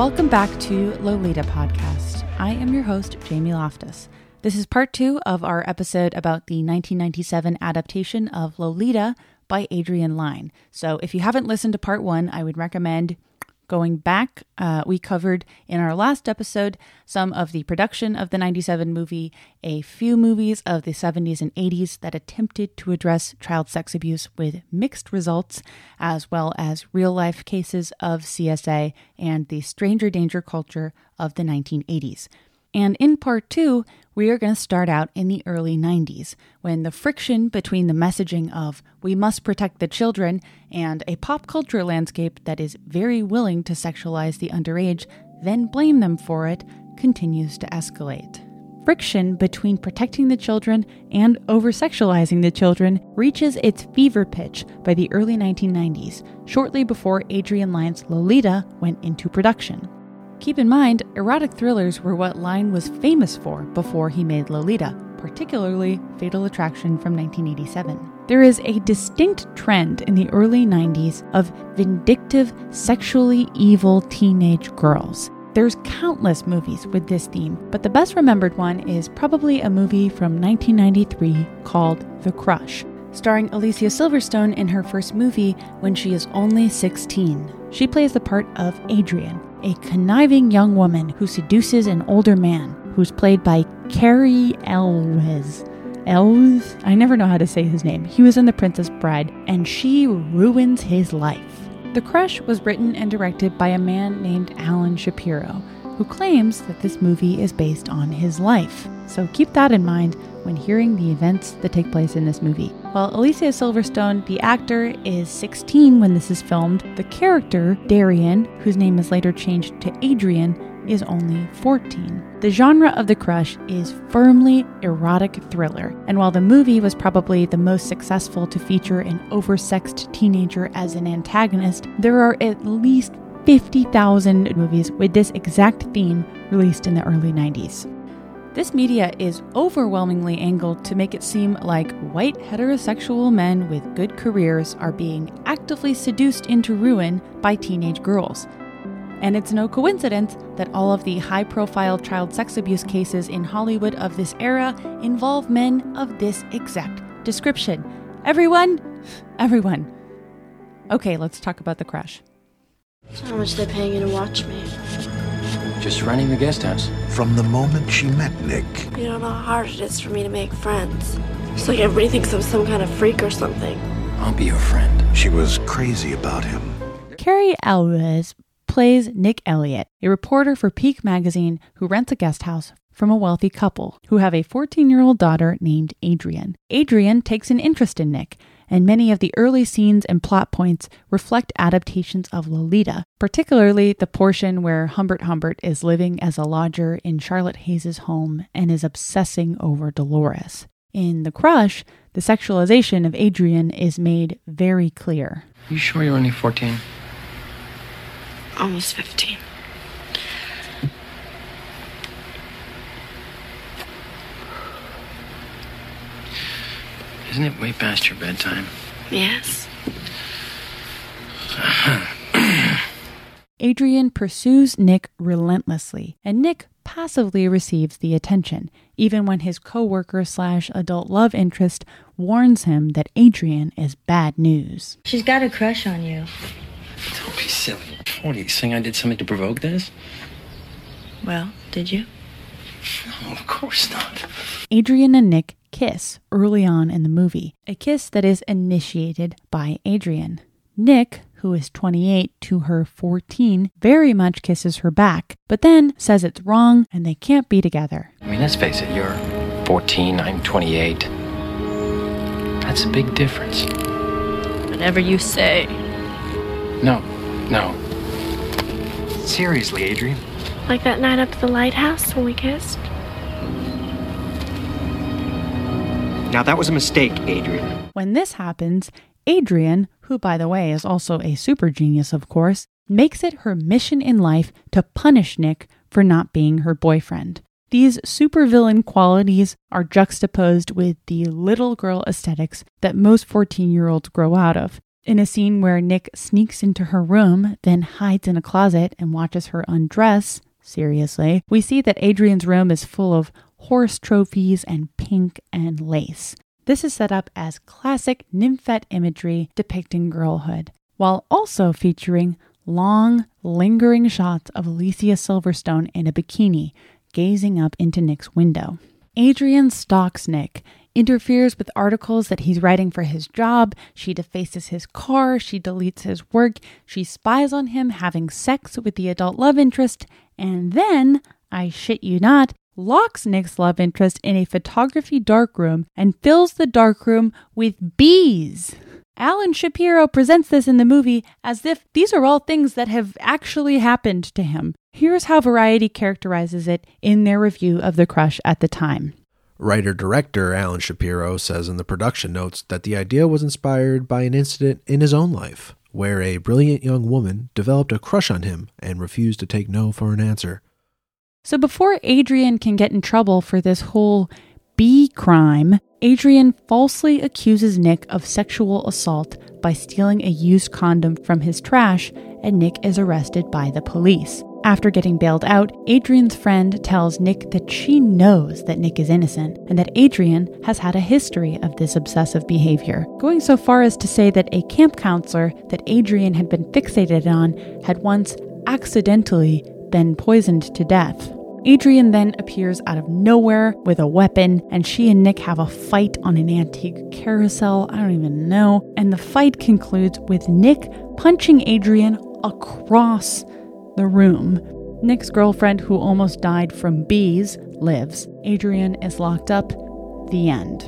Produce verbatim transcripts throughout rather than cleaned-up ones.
Welcome back to Lolita Podcast. I am your host, Jamie Loftus. This is part two of our episode about the nineteen ninety-seven adaptation of Lolita by Adrian Lyne. So if you haven't listened to part one, I would recommend going back. Uh, we covered in our last episode some of the production of the ninety-seven movie, a few movies of the seventies and eighties that attempted to address child sex abuse with mixed results, as well as real-life cases of C S A and the stranger danger culture of the nineteen eighties. And in part two, we are going to start out in the early nineties, when the friction between the messaging of we must protect the children and a pop culture landscape that is very willing to sexualize the underage, then blame them for it, continues to escalate. Friction between protecting the children and over-sexualizing the children reaches its fever pitch by the early nineteen nineties, shortly before Adrian Lyne's Lolita went into production. Keep in mind, erotic thrillers were what Lyne was famous for before he made Lolita, particularly Fatal Attraction from nineteen eighty-seven. There is a distinct trend in the early nineties of vindictive, sexually evil teenage girls. There's countless movies with this theme, but the best remembered one is probably a movie from nineteen ninety-three called The Crush, starring Alicia Silverstone in her first movie when she is only sixteen. She plays the part of Adrian, a conniving young woman who seduces an older man, who's played by Cary Elwes. Elwes? I never know how to say his name. He was in The Princess Bride, and she ruins his life. The Crush was written and directed by a man named Alan Shapiro, who claims that this movie is based on his life. So keep that in mind when hearing the events that take place in this movie. While Alicia Silverstone, the actor, is sixteen when this is filmed, the character, Darian, whose name is later changed to Adrian, is only fourteen. The genre of The Crush is firmly erotic thriller, and while the movie was probably the most successful to feature an oversexed teenager as an antagonist, there are at least fifty thousand movies with this exact theme released in the early nineties. This media is overwhelmingly angled to make it seem like white heterosexual men with good careers are being actively seduced into ruin by teenage girls. And it's no coincidence that all of the high-profile child sex abuse cases in Hollywood of this era involve men of this exact description. Everyone? Everyone. Okay, let's talk about The Crush. How much are they paying you to watch me? Just running the guest house. From the moment she met Nick. You don't know how hard it is for me to make friends. It's like everybody thinks I'm some kind of freak or something. I'll be your friend. She was crazy about him. Cary Elwes plays Nick Elliott, a reporter for Peak magazine who rents a guest house from a wealthy couple who have a fourteen-year-old daughter named Adrian. Adrian takes an interest in Nick, and many of the early scenes and plot points reflect adaptations of Lolita, particularly the portion where Humbert Humbert is living as a lodger in Charlotte Hayes' home and is obsessing over Dolores. In The Crush, the sexualization of Adrian is made very clear. You sure you're only fourteen? Almost fifteen. Isn't it way past your bedtime? Yes. Adrian pursues Nick relentlessly, and Nick passively receives the attention, even when his co-worker slash adult love interest warns him that Adrian is bad news. She's got a crush on you. Don't be silly. What, are you saying I did something to provoke this? Well, did you? No, of course not. Adrian and Nick kiss early on in the movie, a kiss that is initiated by Adrian. Nick, who is twenty-eight to her fourteen, very much kisses her back, but then says it's wrong and they can't be together. I mean, let's face it, you're fourteen, I'm twenty-eight. That's a big difference. Whatever you say. No, no. Seriously, Adrian. Like that night up at the lighthouse when we kissed? Now that was a mistake, Adrian. When this happens, Adrian, who by the way is also a super genius of course, makes it her mission in life to punish Nick for not being her boyfriend. These supervillain qualities are juxtaposed with the little girl aesthetics that most fourteen-year-olds grow out of. In a scene where Nick sneaks into her room, then hides in a closet and watches her undress, seriously, we see that Adrian's room is full of horse trophies and pink and lace. This is set up as classic nymphette imagery depicting girlhood, while also featuring long, lingering shots of Alicia Silverstone in a bikini, gazing up into Nick's window. Adrian stalks Nick, interferes with articles that he's writing for his job, she defaces his car, she deletes his work, she spies on him having sex with the adult love interest, and then, I shit you not, locks Nick's love interest in a photography darkroom and fills the darkroom with bees. Alan Shapiro presents this in the movie as if these are all things that have actually happened to him. Here's how Variety characterizes it in their review of The Crush at the time. Writer-director Alan Shapiro says in the production notes that the idea was inspired by an incident in his own life, where a brilliant young woman developed a crush on him and refused to take no for an answer. So before Adrian can get in trouble for this whole bee crime, Adrian falsely accuses Nick of sexual assault by stealing a used condom from his trash, and Nick is arrested by the police. After getting bailed out, Adrian's friend tells Nick that she knows that Nick is innocent and that Adrian has had a history of this obsessive behavior, going so far as to say that a camp counselor that Adrian had been fixated on had once accidentally been poisoned to death. Adrian then appears out of nowhere with a weapon, and she and Nick have a fight on an antique carousel. I don't even know. And the fight concludes with Nick punching Adrian across the room. Nick's girlfriend, who almost died from bees, lives. Adrian is locked up. The end.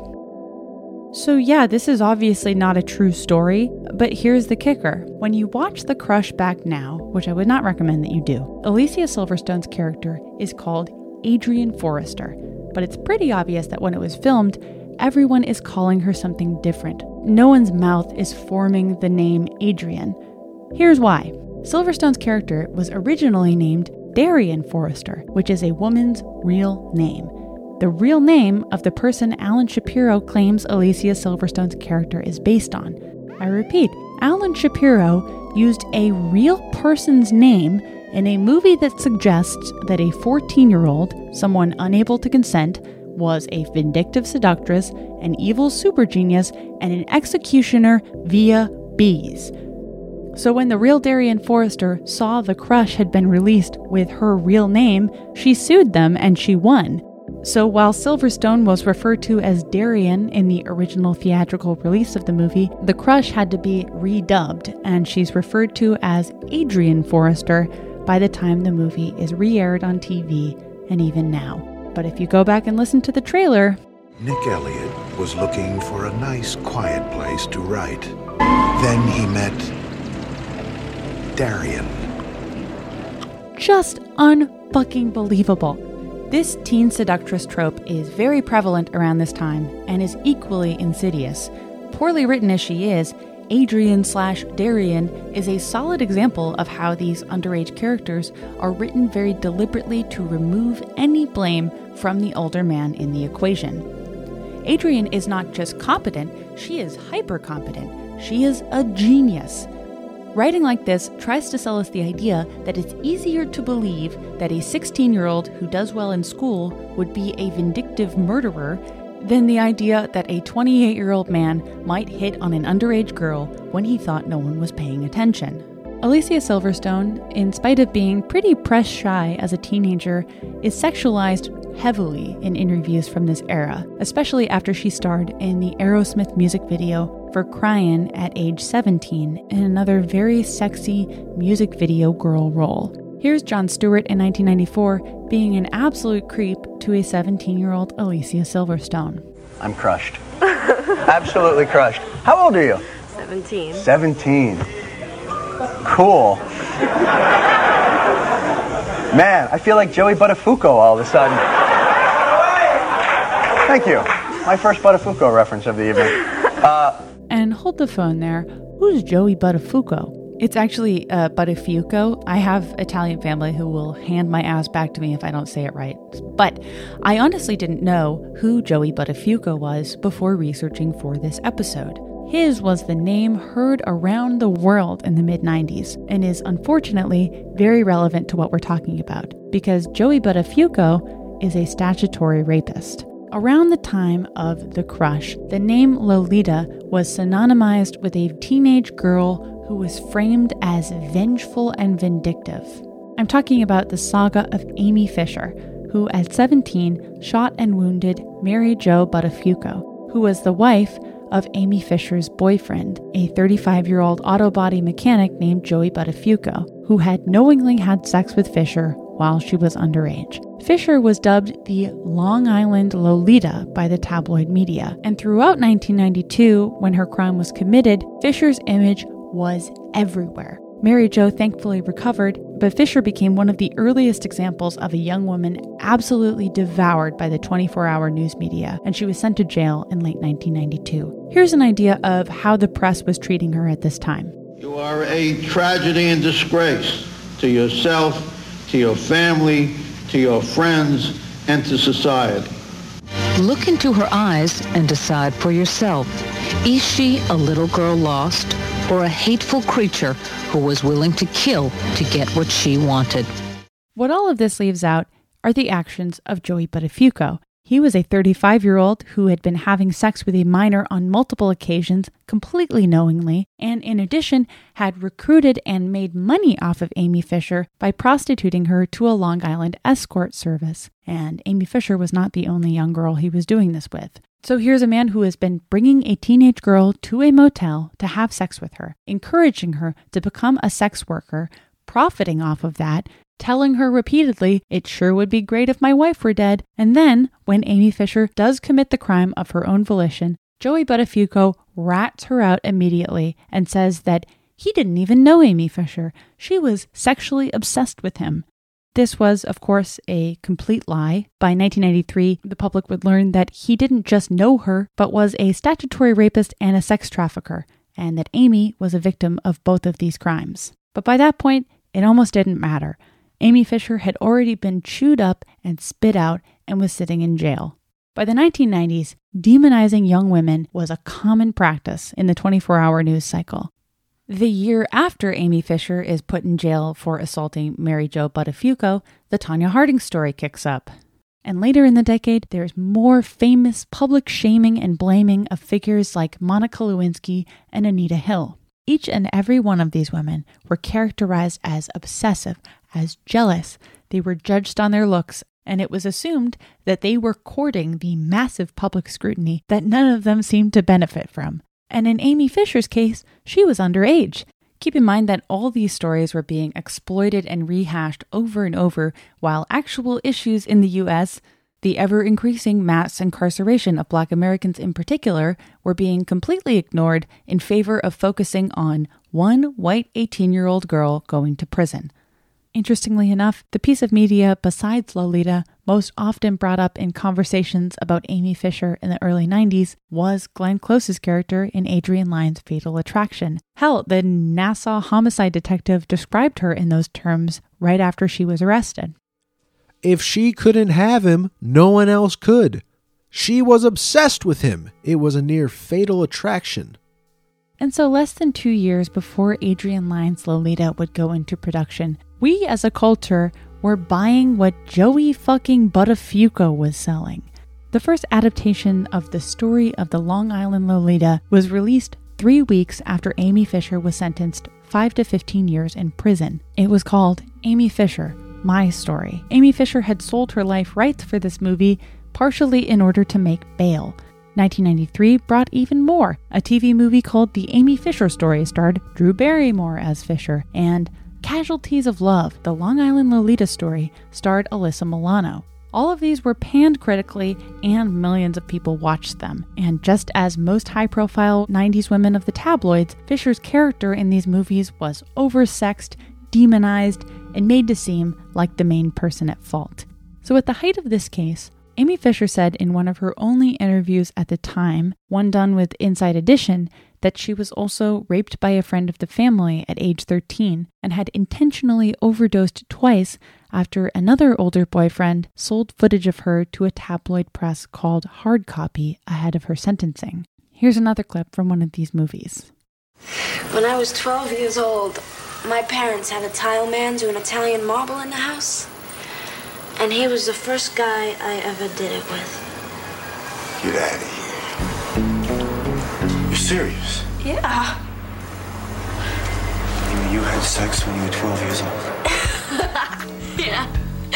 So yeah, this is obviously not a true story, but here's the kicker. When you watch The Crush back now, which I would not recommend that you do, Alicia Silverstone's character is called Adrian Forrester, but it's pretty obvious that when it was filmed, everyone is calling her something different. No one's mouth is forming the name Adrian. Here's why. Silverstone's character was originally named Darian Forrester, which is a woman's real name. The real name of the person Alan Shapiro claims Alicia Silverstone's character is based on. I repeat, Alan Shapiro used a real person's name in a movie that suggests that a fourteen-year-old, someone unable to consent, was a vindictive seductress, an evil super genius, and an executioner via bees. So when the real Darian Forrester saw The Crush had been released with her real name, she sued them and she won. So while Silverstone was referred to as Darian in the original theatrical release of the movie, The Crush had to be redubbed, and she's referred to as Adrian Forrester by the time the movie is re-aired on T V and even now. But if you go back and listen to the trailer... Nick Elliott was looking for a nice, quiet place to write. Then he met Darian. Just unfucking believable. This teen seductress trope is very prevalent around this time and is equally insidious. Poorly written as she is, Adrian slash Darian is a solid example of how these underage characters are written very deliberately to remove any blame from the older man in the equation. Adrian is not just competent, she is hyper-competent. She is a genius. Writing like this tries to sell us the idea that it's easier to believe that a sixteen-year-old who does well in school would be a vindictive murderer than the idea that a twenty-eight-year-old man might hit on an underage girl when he thought no one was paying attention. Alicia Silverstone, in spite of being pretty press-shy as a teenager, is sexualized heavily in interviews from this era, especially after she starred in the Aerosmith music video for Cryin' at age seventeen in another very sexy music video girl role. Here's Jon Stewart in nineteen ninety-four being an absolute creep to a seventeen-year-old Alicia Silverstone. I'm crushed. Absolutely crushed. How old are you? seventeen. seventeen. Cool. Man, I feel like Joey Buttafuoco all of a sudden. Thank you. My first Buttafuoco reference of the evening. Uh, and hold the phone there. Who's Joey Buttafuoco? It's actually uh, Buttafuoco. I have Italian family who will hand my ass back to me if I don't say it right. But I honestly didn't know who Joey Buttafuoco was before researching for this episode. His was the name heard around the world in the mid nineties and is unfortunately very relevant to what we're talking about because Joey Buttafuoco is a statutory rapist. Around the time of The Crush, the name Lolita was synonymized with a teenage girl who was framed as vengeful and vindictive. I'm talking about the saga of Amy Fisher, who at seventeen shot and wounded Mary Jo Buttafuoco, who was the wife of Amy Fisher's boyfriend, a thirty-five-year-old auto body mechanic named Joey Buttafuoco, who had knowingly had sex with Fisher while she was underage. Fisher was dubbed the Long Island Lolita by the tabloid media, and throughout nineteen ninety-two, when her crime was committed, Fisher's image was everywhere. Mary Jo thankfully recovered, but Fisher became one of the earliest examples of a young woman absolutely devoured by the twenty-four hour news media, and she was sent to jail in late nineteen ninety-two. Here's an idea of how the press was treating her at this time. You are a tragedy and disgrace to yourself, to your family, to your friends, and to society. Look into her eyes and decide for yourself. Is she a little girl lost or a hateful creature who was willing to kill to get what she wanted? What all of this leaves out are the actions of Joey Buttafuoco. He was a thirty-five-year-old who had been having sex with a minor on multiple occasions, completely knowingly, and in addition had recruited and made money off of Amy Fisher by prostituting her to a Long Island escort service. And Amy Fisher was not the only young girl he was doing this with. So here's a man who has been bringing a teenage girl to a motel to have sex with her, encouraging her to become a sex worker, profiting off of that, telling her repeatedly, it sure would be great if my wife were dead. And then, when Amy Fisher does commit the crime of her own volition, Joey Buttafuoco rats her out immediately and says that he didn't even know Amy Fisher. She was sexually obsessed with him. This was, of course, a complete lie. By nineteen ninety-three, the public would learn that he didn't just know her, but was a statutory rapist and a sex trafficker, and that Amy was a victim of both of these crimes. But by that point, it almost didn't matter. Amy Fisher had already been chewed up and spit out and was sitting in jail. By the nineteen nineties, demonizing young women was a common practice in the twenty-four hour news cycle. The year after Amy Fisher is put in jail for assaulting Mary Jo Buttafuoco, the Tonya Harding story kicks up. And later in the decade, there's more famous public shaming and blaming of figures like Monica Lewinsky and Anita Hill. Each and every one of these women were characterized as obsessive, as jealous. They were judged on their looks, and it was assumed that they were courting the massive public scrutiny that none of them seemed to benefit from. And in Amy Fisher's case, she was underage. Keep in mind that all these stories were being exploited and rehashed over and over, while actual issues in the U S, the ever-increasing mass incarceration of Black Americans in particular, were being completely ignored in favor of focusing on one white eighteen-year-old girl going to prison. Interestingly enough, the piece of media besides Lolita most often brought up in conversations about Amy Fisher in the early nineties was Glenn Close's character in Adrian Lyne's Fatal Attraction. Hell, the Nassau homicide detective described her in those terms right after she was arrested. If she couldn't have him, no one else could. She was obsessed with him. It was a near fatal attraction. And so less than two years before Adrian Lyne's Lolita would go into production, we as a culture were buying what Joey fucking Buttafuoco was selling. The first adaptation of the story of the Long Island Lolita was released three weeks after Amy Fisher was sentenced five to fifteen years in prison. It was called Amy Fisher, My Story. Amy Fisher had sold her life rights for this movie, partially in order to make bail. nineteen ninety-three brought even more. A T V movie called The Amy Fisher Story starred Drew Barrymore as Fisher, and Casualties of Love, the Long Island Lolita story, starred Alyssa Milano. All of these were panned critically, and millions of people watched them. And just as most high-profile nineties women of the tabloids, Fisher's character in these movies was oversexed, demonized, and made to seem like the main person at fault. So at the height of this case, Amy Fisher said in one of her only interviews at the time, one done with Inside Edition, that she was also raped by a friend of the family at age thirteen and had intentionally overdosed twice after another older boyfriend sold footage of her to a tabloid press called Hard Copy ahead of her sentencing. Here's another clip from one of these movies. When I was twelve years old, my parents had a tile man do an Italian marble in the house. And he was the first guy I ever did it with. Get out of here. You're serious? Yeah. You mean you had sex when you were twelve years old? Yeah.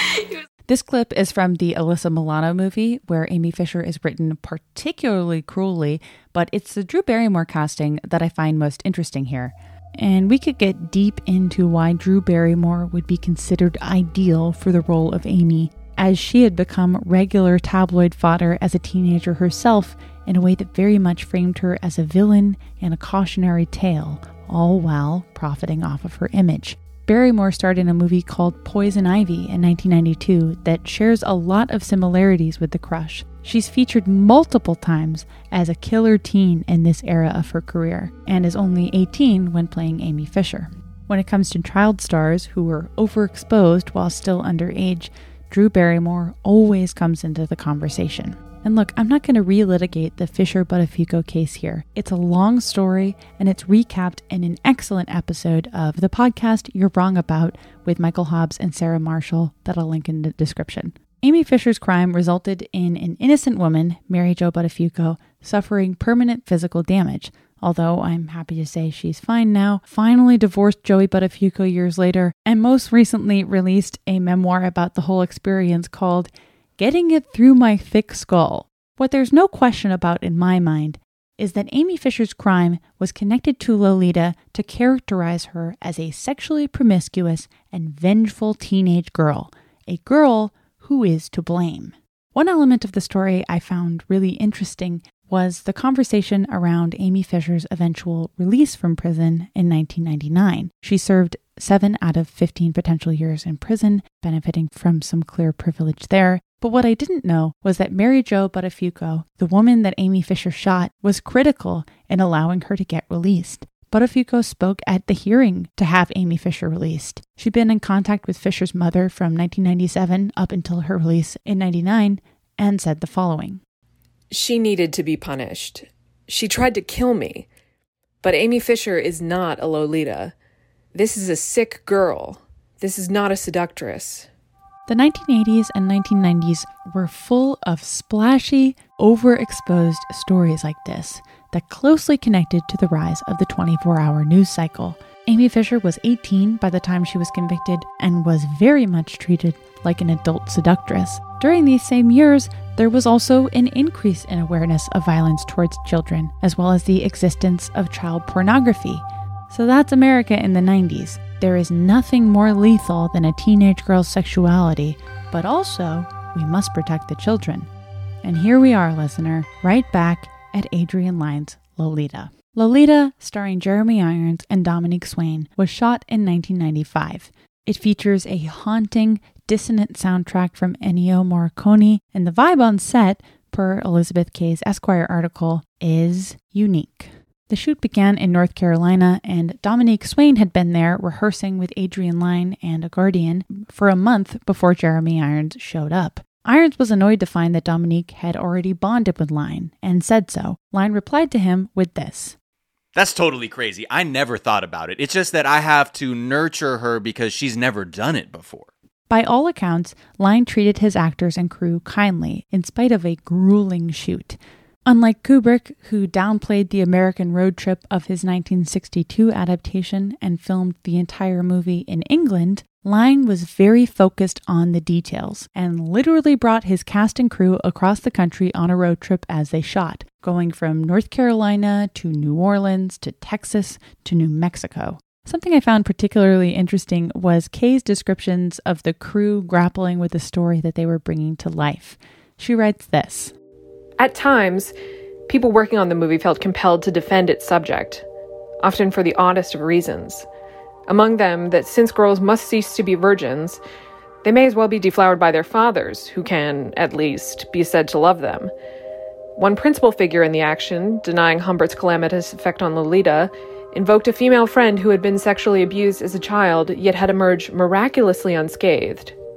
This clip is from the Alyssa Milano movie, where Amy Fisher is written particularly cruelly, but it's the Drew Barrymore casting that I find most interesting here. And we could get deep into why Drew Barrymore would be considered ideal for the role of Amy, as she had become regular tabloid fodder as a teenager herself in a way that very much framed her as a villain and a cautionary tale, all while profiting off of her image. Barrymore starred in a movie called Poison Ivy in nineteen ninety-two that shares a lot of similarities with The Crush. She's featured multiple times as a killer teen in this era of her career, and is only eighteen when playing Amy Fisher. When it comes to child stars who were overexposed while still underage, Drew Barrymore always comes into the conversation. And look, I'm not going to relitigate the Fisher-Buttafuoco case here. It's a long story, and it's recapped in an excellent episode of the podcast You're Wrong About with Michael Hobbs and Sarah Marshall that I'll link in the description. Amy Fisher's crime resulted in an innocent woman, Mary Jo Buttafuoco, suffering permanent physical damage. Although I'm happy to say she's fine now, finally divorced Joey Buttafuoco years later, and most recently released a memoir about the whole experience called Getting It Through My Thick Skull. What there's no question about in my mind is that Amy Fisher's crime was connected to Lolita to characterize her as a sexually promiscuous and vengeful teenage girl, a girl who is to blame. One element of the story I found really interesting was the conversation around Amy Fisher's eventual release from prison in nineteen ninety-nine. She served seven out of fifteen potential years in prison, benefiting from some clear privilege there. But what I didn't know was that Mary Jo Buttafuoco, the woman that Amy Fisher shot, was critical in allowing her to get released. Buttafuoco spoke at the hearing to have Amy Fisher released. She'd been in contact with Fisher's mother from nineteen ninety-seven up until her release in ninety-nine and said the following. She needed to be punished. She tried to kill me. But Amy Fisher is not a Lolita. This is a sick girl. This is not a seductress. The nineteen eighties and nineteen nineties were full of splashy, overexposed stories like this that closely connected to the rise of the twenty-four hour news cycle. Amy Fisher was eighteen by the time she was convicted and was very much treated like an adult seductress. During these same years, there was also an increase in awareness of violence towards children, as well as the existence of child pornography. So that's America in the nineties. There is nothing more lethal than a teenage girl's sexuality, but also we must protect the children. And here we are, listener, right back at Adrian Lyne's Lolita. Lolita, starring Jeremy Irons and Dominique Swain, was shot in nineteen ninety-five. It features a haunting, dissonant soundtrack from Ennio Morricone, and the vibe on set, per Elizabeth Kay's Esquire article, is unique. The shoot began in North Carolina, and Dominique Swain had been there rehearsing with Adrian Lyne and a guardian for a month before Jeremy Irons showed up. Irons was annoyed to find that Dominique had already bonded with Lyne, and said so. Lyne replied to him with this. That's totally crazy. I never thought about it. It's just that I have to nurture her because she's never done it before. By all accounts, Lyne treated his actors and crew kindly, in spite of a grueling shoot. Unlike Kubrick, who downplayed the American road trip of his nineteen sixty-two adaptation and filmed the entire movie in England, Lyne was very focused on the details and literally brought his cast and crew across the country on a road trip as they shot, going from North Carolina to New Orleans to Texas to New Mexico. Something I found particularly interesting was Kay's descriptions of the crew grappling with the story that they were bringing to life. She writes this. At times, people working on the movie felt compelled to defend its subject, often for the oddest of reasons. Among them, that since girls must cease to be virgins, they may as well be deflowered by their fathers, who can, at least, be said to love them. One principal figure in the action, denying Humbert's calamitous effect on Lolita, invoked a female friend who had been sexually abused as a child, yet had emerged miraculously unscathed.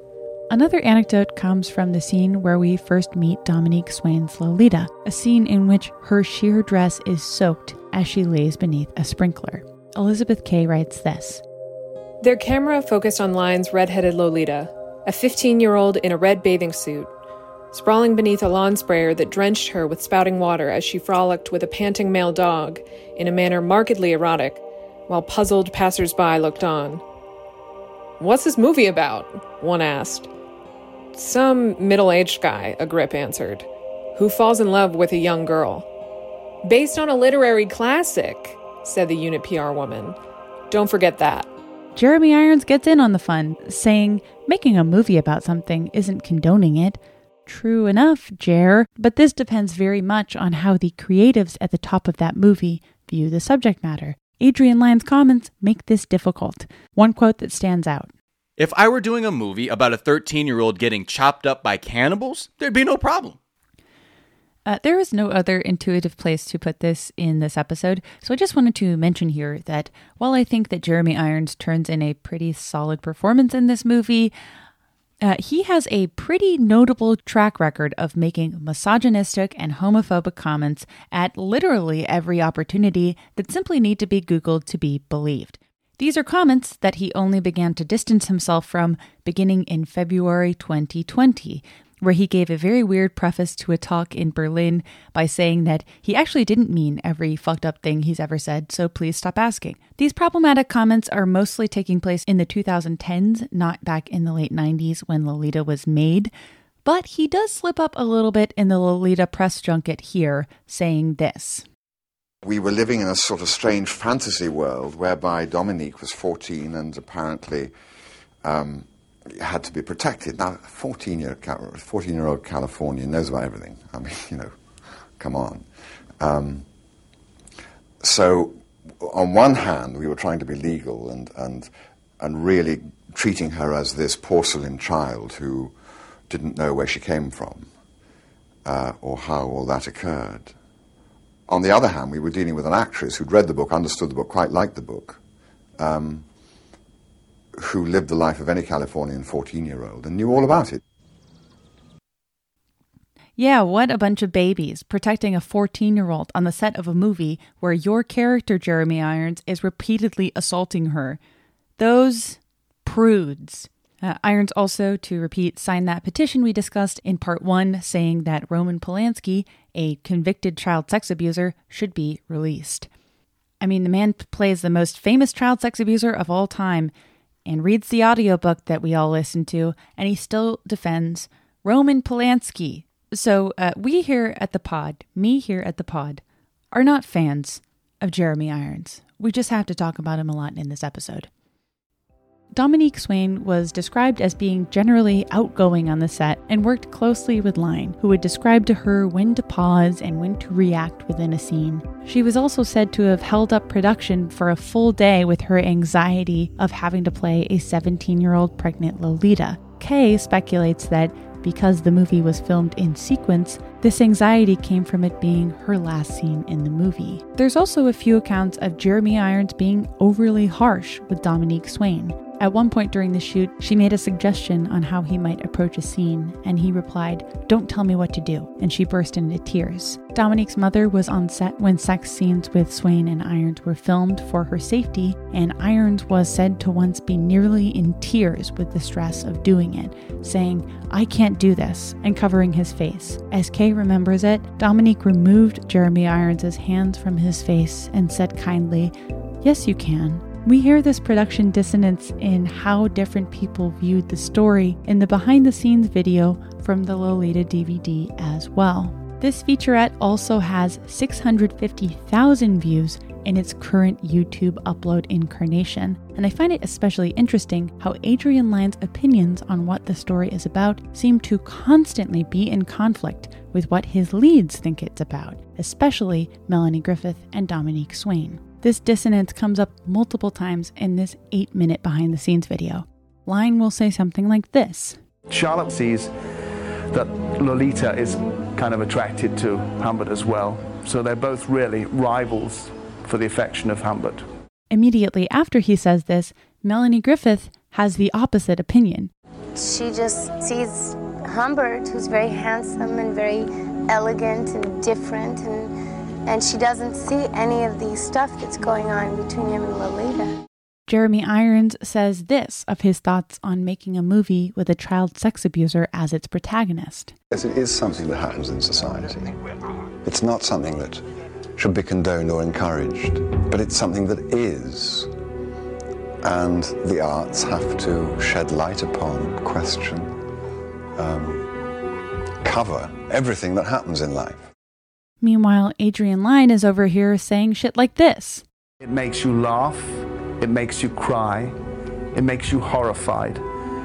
Another anecdote comes from the scene where we first meet Dominique Swain's Lolita, a scene in which her sheer dress is soaked as she lays beneath a sprinkler. Elizabeth Kay writes this. Their camera focused on Line's red-headed Lolita, a fifteen-year-old in a red bathing suit, sprawling beneath a lawn sprayer that drenched her with spouting water as she frolicked with a panting male dog in a manner markedly erotic, while puzzled passers-by looked on. "What's this movie about?" one asked. "Some middle-aged guy," a grip answered, "who falls in love with a young girl." "Based on a literary classic," said the unit P R woman. "Don't forget that." Jeremy Irons gets in on the fun, saying making a movie about something isn't condoning it. True enough, Jer, but this depends very much on how the creatives at the top of that movie view the subject matter. Adrian Lyne's comments make this difficult. One quote that stands out. If I were doing a movie about a thirteen-year-old getting chopped up by cannibals, there'd be no problem. Uh, there is no other intuitive place to put this in this episode, so I just wanted to mention here that while I think that Jeremy Irons turns in a pretty solid performance in this movie, uh, he has a pretty notable track record of making misogynistic and homophobic comments at literally every opportunity that simply need to be Googled to be believed. These are comments that he only began to distance himself from beginning in February twenty twenty, where he gave a very weird preface to a talk in Berlin by saying that he actually didn't mean every fucked up thing he's ever said, so please stop asking. These problematic comments are mostly taking place in the two thousand tens, not back in the late nineties when Lolita was made, but he does slip up a little bit in the Lolita press junket here, saying this. We were living in a sort of strange fantasy world whereby Dominique was fourteen and apparently um, had to be protected. Now, fourteen-year-old Californian knows about everything. I mean, you know, come on. Um, so, on one hand, we were trying to be legal and, and, and really treating her as this porcelain child who didn't know where she came from uh, or how all that occurred. On the other hand, we were dealing with an actress who'd read the book, understood the book, quite liked the book, um, who lived the life of any Californian fourteen-year-old and knew all about it. Yeah, what a bunch of babies, protecting a fourteen-year-old on the set of a movie where your character, Jeremy Irons, is repeatedly assaulting her. Those prudes. Uh, Irons also, to repeat, signed that petition we discussed in part one, saying that Roman Polanski, a convicted child sex abuser, should be released. I mean, the man plays the most famous child sex abuser of all time and reads the audiobook that we all listen to, and he still defends Roman Polanski. So uh, we here at the pod, me here at the pod, are not fans of Jeremy Irons. We just have to talk about him a lot in this episode. Dominique Swain was described as being generally outgoing on the set and worked closely with Lyne, who would describe to her when to pause and when to react within a scene. She was also said to have held up production for a full day with her anxiety of having to play a seventeen-year-old pregnant Lolita. Kay speculates that because the movie was filmed in sequence, this anxiety came from it being her last scene in the movie. There's also a few accounts of Jeremy Irons being overly harsh with Dominique Swain. At one point during the shoot, she made a suggestion on how he might approach a scene, and he replied, "Don't tell me what to do," and she burst into tears. Dominique's mother was on set when sex scenes with Swain and Irons were filmed for her safety, and Irons was said to once be nearly in tears with the stress of doing it, saying, "I can't do this," and covering his face. As Kay remembers it, Dominique removed Jeremy Irons' hands from his face and said kindly, "Yes, you can." We hear this production dissonance in how different people viewed the story in the behind-the-scenes video from the Lolita D V D as well. This featurette also has six hundred fifty thousand views in its current YouTube upload incarnation, and I find it especially interesting how Adrian Lyne's opinions on what the story is about seem to constantly be in conflict with what his leads think it's about, especially Melanie Griffith and Dominique Swain. This dissonance comes up multiple times in this eight-minute behind-the-scenes video. Lyne will say something like this. Charlotte sees that Lolita is kind of attracted to Humbert as well, so they're both really rivals for the affection of Humbert. Immediately after he says this, Melanie Griffith has the opposite opinion. she just sees Humbert, who's very handsome and very elegant and different, and, and she doesn't see any of the stuff that's going on between him and Lolita. Jeremy Irons says this of his thoughts on making a movie with a child sex abuser as its protagonist. Yes, it is something that happens in society. It's not something that should be condoned or encouraged, but it's something that is. And the arts have to shed light upon, question, um, cover everything that happens in life. Meanwhile, Adrian Lyne is over here saying shit like this. It makes you laugh, it makes you cry, it makes you horrified,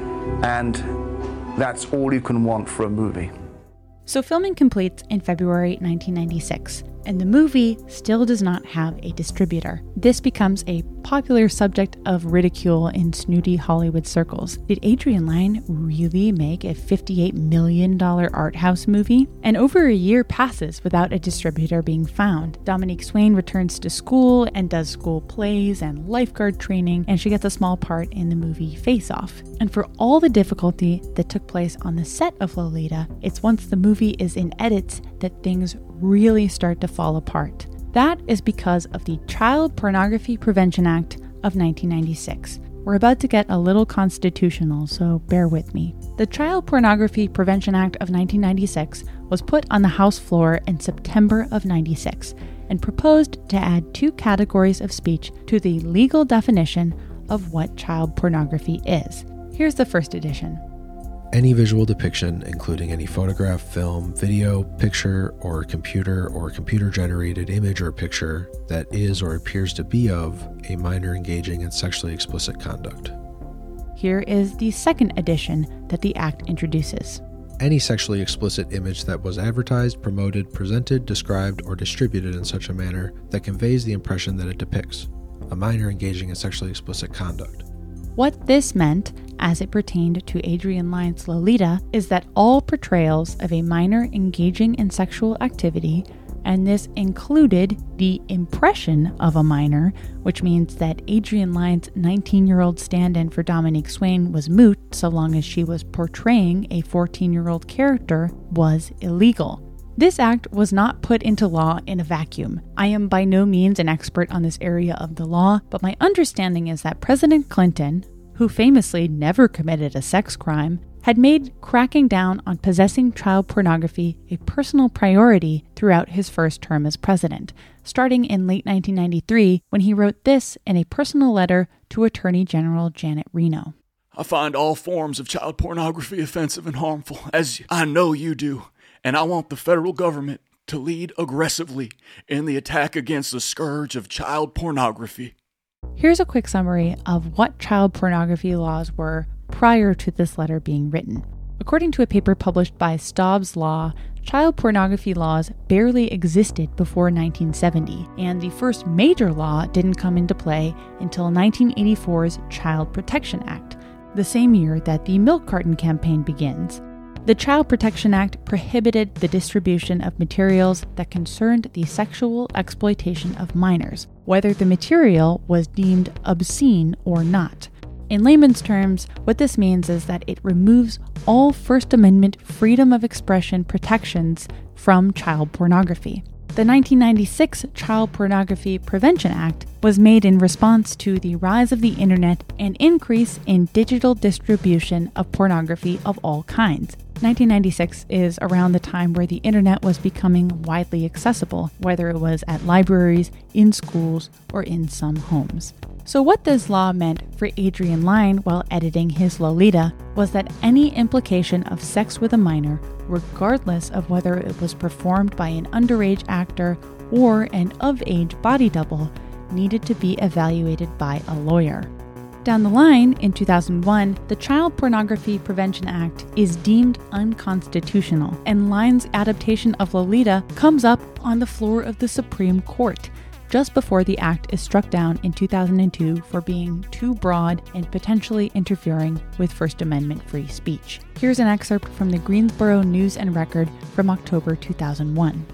and that's all you can want for a movie. So filming completes in February nineteen ninety-six, and the movie still does not have a distributor. This becomes a popular subject of ridicule in snooty Hollywood circles. Did Adrian Lyne really make a fifty-eight million dollars art house movie? And over a year passes without a distributor being found. Dominique Swain returns to school and does school plays and lifeguard training, and she gets a small part in the movie Face Off. And for all the difficulty that took place on the set of Lolita, it's once the movie is in edits that things really start to fall apart. That is because of the Child Pornography Prevention Act of nineteen ninety-six. We're about to get a little constitutional, so bear with me. The Child Pornography Prevention Act of nineteen ninety-six was put on the House floor in September of ninety-six and proposed to add two categories of speech to the legal definition of what child pornography is. Here's the first edition. Any visual depiction, including any photograph, film, video, picture, or computer or computer-generated image or picture that is or appears to be of a minor engaging in sexually explicit conduct. Here is the second edition that the Act introduces. Any sexually explicit image that was advertised, promoted, presented, described, or distributed in such a manner that conveys the impression that it depicts a minor engaging in sexually explicit conduct. What this meant, as it pertained to Adrian Lyne's Lolita, is that all portrayals of a minor engaging in sexual activity, and this included the impression of a minor, which means that Adrian Lyne's nineteen-year-old stand-in for Dominique Swain was moot so long as she was portraying a fourteen-year-old character, was illegal. This act was not put into law in a vacuum. I am by no means an expert on this area of the law, but my understanding is that President Clinton, who famously never committed a sex crime, had made cracking down on possessing child pornography a personal priority throughout his first term as president, starting in late nineteen ninety-three when he wrote this in a personal letter to Attorney General Janet Reno. I find all forms of child pornography offensive and harmful, as I know you do. And I want the federal government to lead aggressively in the attack against the scourge of child pornography. Here's a quick summary of what child pornography laws were prior to this letter being written. According to a paper published by Stobbs Law, child pornography laws barely existed before nineteen seventy, and the first major law didn't come into play until nineteen eighty-four's Child Protection Act, the same year that the milk carton campaign begins. The Child Protection Act prohibited the distribution of materials that concerned the sexual exploitation of minors, whether the material was deemed obscene or not. In layman's terms, what this means is that it removes all First Amendment freedom of expression protections from child pornography. The nineteen ninety-six Child Pornography Prevention Act was made in response to the rise of the internet and increase in digital distribution of pornography of all kinds. nineteen ninety-six is around the time where the internet was becoming widely accessible, whether it was at libraries, in schools, or in some homes. So what this law meant for Adrian Lyne while editing his Lolita was that any implication of sex with a minor, regardless of whether it was performed by an underage actor or an of-age body double, needed to be evaluated by a lawyer. Down the line, in two thousand one, the Child Pornography Prevention Act is deemed unconstitutional, and Lyne's adaptation of Lolita comes up on the floor of the Supreme Court, just before the act is struck down in two thousand two for being too broad and potentially interfering with First Amendment free speech. Here's an excerpt from the Greensboro News and Record from October two thousand one.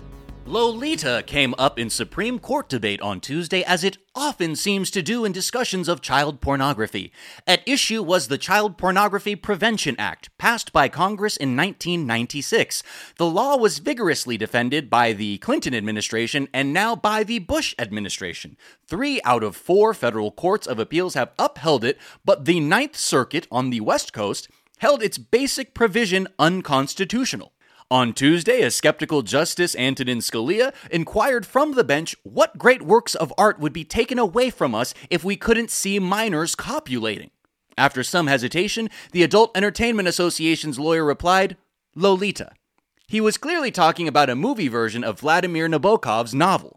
Lolita came up in Supreme Court debate on Tuesday, as it often seems to do in discussions of child pornography. At issue was the Child Pornography Prevention Act, passed by Congress in nineteen ninety-six. The law was vigorously defended by the Clinton administration and now by the Bush administration. Three out of four federal courts of appeals have upheld it, but the Ninth Circuit on the West Coast held its basic provision unconstitutional. On Tuesday, a skeptical Justice Antonin Scalia inquired from the bench what great works of art would be taken away from us if we couldn't see minors copulating. After some hesitation, the Adult Entertainment Association's lawyer replied, Lolita. He was clearly talking about a movie version of Vladimir Nabokov's novel.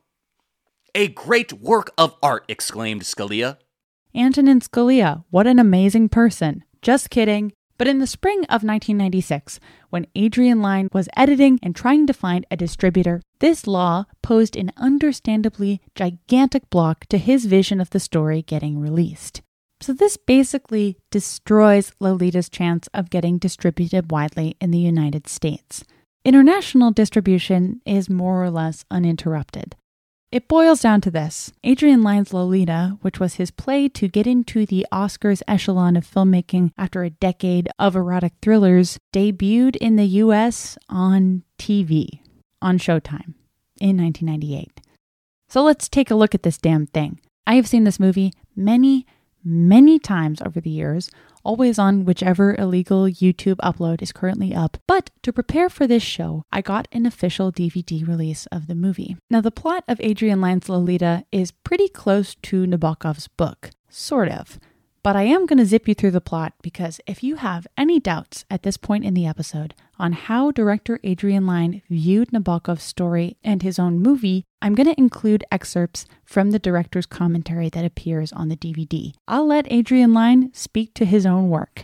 A great work of art, exclaimed Scalia. Antonin Scalia, what an amazing person. Just kidding. But in the spring of nineteen ninety-six, when Adrian Lyne was editing and trying to find a distributor, this law posed an understandably gigantic block to his vision of the story getting released. So this basically destroys Lolita's chance of getting distributed widely in the United States. International distribution is more or less uninterrupted. It boils down to this. Adrian Lyne's Lolita, which was his play to get into the Oscars echelon of filmmaking after a decade of erotic thrillers, debuted in the U S on T V, on Showtime, in nineteen ninety-eight. So let's take a look at this damn thing. I have seen this movie many, many times over the years, always on whichever illegal YouTube upload is currently up. But to prepare for this show, I got an official D V D release of the movie. Now, the plot of Adrian Lyne's Lolita is pretty close to Nabokov's book, sort of. But I am going to zip you through the plot because if you have any doubts at this point in the episode on how director Adrian Lyne viewed Nabokov's story and his own movie, I'm going to include excerpts from the director's commentary that appears on the D V D. I'll let Adrian Lyne speak to his own work.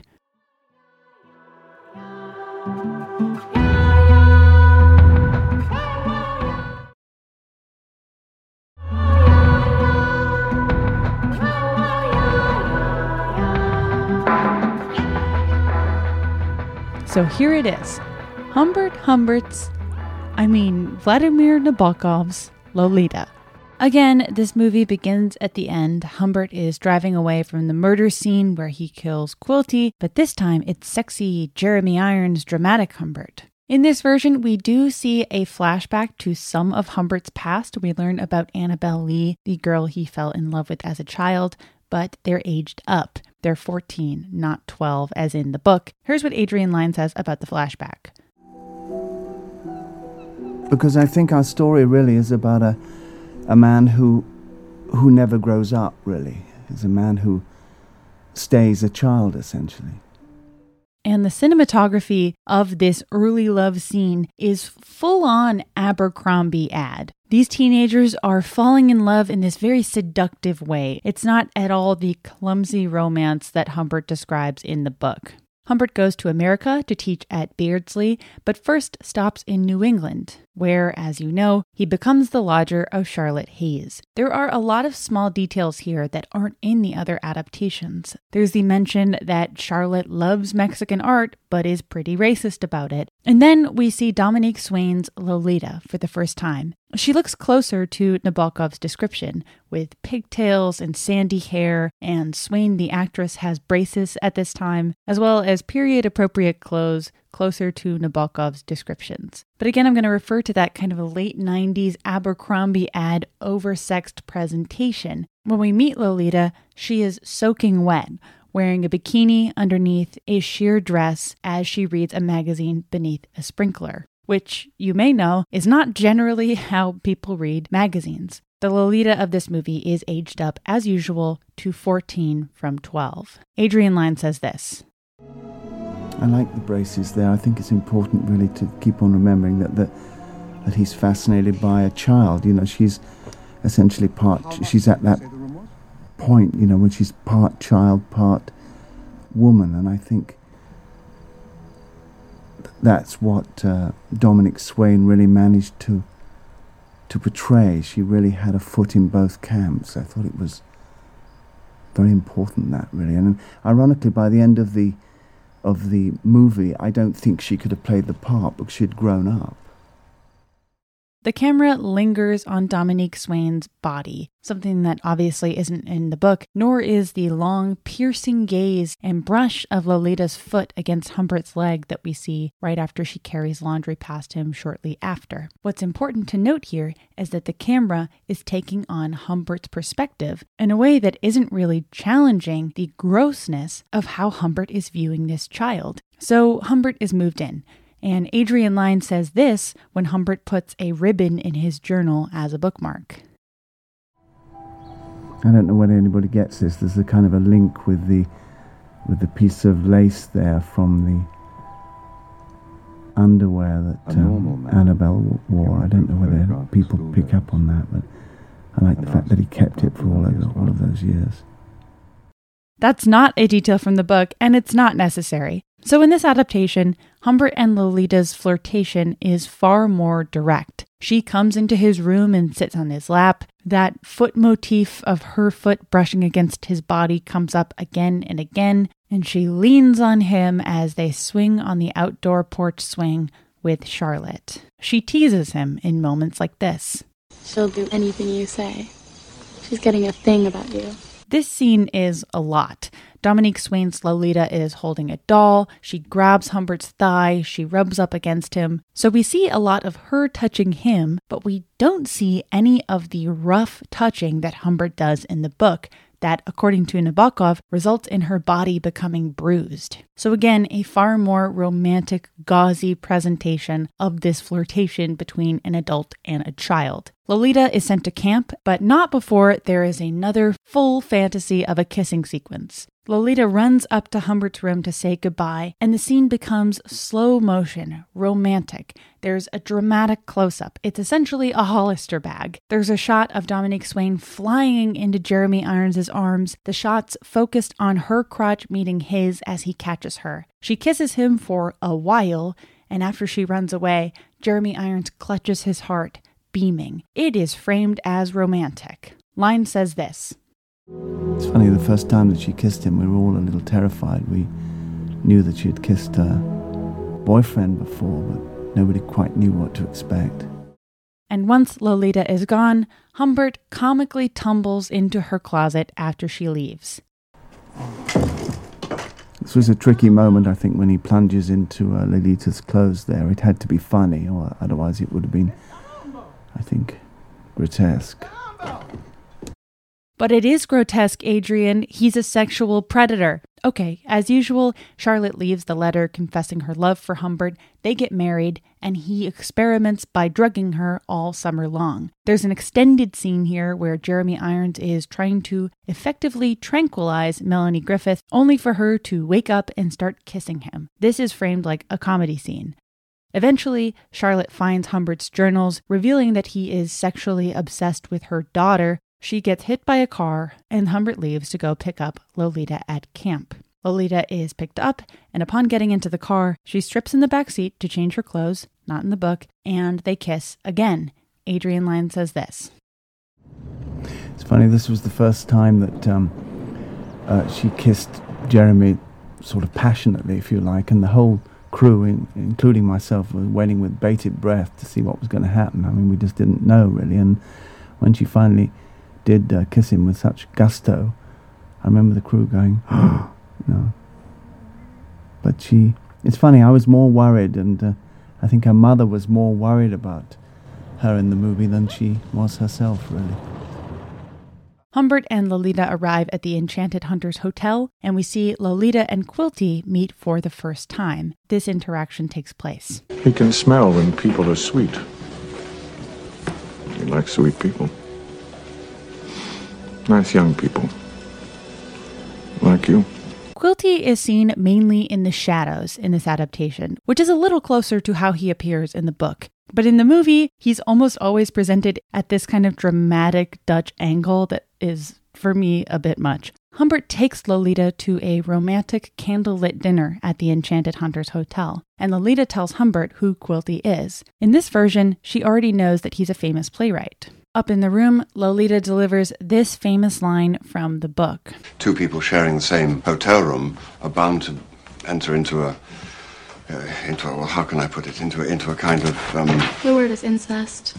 So here it is. Humbert Humbert's, I mean Vladimir Nabokov's Lolita. Again, this movie begins at the end. Humbert is driving away from the murder scene where he kills Quilty, but this time it's sexy Jeremy Irons dramatic Humbert. In this version, we do see a flashback to some of Humbert's past. We learn about Annabelle Lee, the girl he fell in love with as a child, but they're aged up. They're fourteen, not twelve, as in the book. Here's what Adrian Lyne says about the flashback. Because I think our story really is about a a man who who never grows up, really. He's a man who stays a child, essentially. And the cinematography of this early love scene is full-on Abercrombie ad. These teenagers are falling in love in this very seductive way. It's not at all the clumsy romance that Humbert describes in the book. Humbert goes to America to teach at Beardsley, but first stops in New England, where, as you know, he becomes the lodger of Charlotte Hayes. There are a lot of small details here that aren't in the other adaptations. There's the mention that Charlotte loves Mexican art, but is pretty racist about it. And then we see Dominique Swain's Lolita for the first time. She looks closer to Nabokov's description, with pigtails and sandy hair, and Swain, the actress, has braces at this time, as well as period-appropriate clothes closer to Nabokov's descriptions. But again, I'm going to refer to that kind of a late nineties Abercrombie ad oversexed presentation. When we meet Lolita, she is soaking wet, wearing a bikini underneath a sheer dress as she reads a magazine beneath a sprinkler, which you may know is not generally how people read magazines. The Lolita of this movie is aged up, as usual, to fourteen from twelve. Adrian Lyne says this. I like the braces there. I think it's important really to keep on remembering that that, that he's fascinated by a child. You know, she's essentially part, she's at that point, you know, when she's part child, part woman. And I think that's what uh, Dominique Swain really managed to to portray. She really had a foot in both camps. I thought it was very important, that really. And ironically, by the end of the of the movie, I don't think she could have played the part because she'd grown up. The camera lingers on Dominique Swain's body, something that obviously isn't in the book, nor is the long, piercing gaze and brush of Lolita's foot against Humbert's leg that we see right after she carries laundry past him shortly after. What's important to note here is that the camera is taking on Humbert's perspective in a way that isn't really challenging the grossness of how Humbert is viewing this child. So Humbert is moved in. And Adrienne Lyne says this when Humbert puts a ribbon in his journal as a bookmark. I don't know whether anybody gets this. There's a kind of a link with the with the piece of lace there from the underwear that um, Annabelle wore. I don't know whether people pick up on that, but I like the fact that he kept it for all of, all of those years. That's not a detail from the book, and it's not necessary. So in this adaptation, Humbert and Lolita's flirtation is far more direct. She comes into his room and sits on his lap. That foot motif of her foot brushing against his body comes up again and again, and she leans on him as they swing on the outdoor porch swing with Charlotte. She teases him in moments like this. She'll do anything you say. She's getting a thing about you. This scene is a lot. Dominique Swain's Lolita is holding a doll. She grabs Humbert's thigh. She rubs up against him. So we see a lot of her touching him, but we don't see any of the rough touching that Humbert does in the book that, according to Nabokov, results in her body becoming bruised. So again, a far more romantic, gauzy presentation of this flirtation between an adult and a child. Lolita is sent to camp, but not before there is another full fantasy of a kissing sequence. Lolita runs up to Humbert's room to say goodbye, and the scene becomes slow motion, romantic. There's a dramatic close-up. It's essentially a Hollister bag. There's a shot of Dominique Swain flying into Jeremy Irons' arms. The shot's focused on her crotch meeting his as he catches her. She kisses him for a while, and after she runs away, Jeremy Irons clutches his heart, beaming. It is framed as romantic. Lyne says this. It's funny, the first time that she kissed him, we were all a little terrified. We knew that she had kissed her boyfriend before, but nobody quite knew what to expect. And once Lolita is gone, Humbert comically tumbles into her closet after she leaves. This was a tricky moment, I think, when he plunges into uh, Lolita's clothes there. It had to be funny, or otherwise it would have been, I think, grotesque. But it is grotesque, Adrienne. He's a sexual predator. Okay, as usual, Charlotte leaves the letter confessing her love for Humbert. They get married, and he experiments by drugging her all summer long. There's an extended scene here where Jeremy Irons is trying to effectively tranquilize Melanie Griffith, only for her to wake up and start kissing him. This is framed like a comedy scene. Eventually, Charlotte finds Humbert's journals, revealing that he is sexually obsessed with her daughter. She gets hit by a car, and Humbert leaves to go pick up Lolita at camp. Lolita is picked up, and upon getting into the car, she strips in the back seat to change her clothes, not in the book, and they kiss again. Adrienne Lyne says this. It's funny, this was the first time that um, uh, she kissed Jeremy sort of passionately, if you like, and the whole crew, in, including myself, was waiting with bated breath to see what was going to happen. I mean, we just didn't know, really, and when she finally did uh, kiss him with such gusto, I remember the crew going, oh, no. But she, it's funny, I was more worried, and uh, I think her mother was more worried about her in the movie than she was herself, really. Humbert and Lolita arrive at the Enchanted Hunters Hotel, and we see Lolita and Quilty meet for the first time. This interaction takes place. He can smell when people are sweet. He likes sweet people. Nice young people. Like you. Quilty is seen mainly in the shadows in this adaptation, which is a little closer to how he appears in the book. But in the movie, he's almost always presented at this kind of dramatic Dutch angle that is, for me, a bit much. Humbert takes Lolita to a romantic candlelit dinner at the Enchanted Hunters Hotel, and Lolita tells Humbert who Quilty is. In this version, she already knows that he's a famous playwright. Up in the room, Lolita delivers this famous line from the book. Two people sharing the same hotel room are bound to enter into a, uh, into a, well, how can I put it, into a, into a kind of... Um... The word is incest.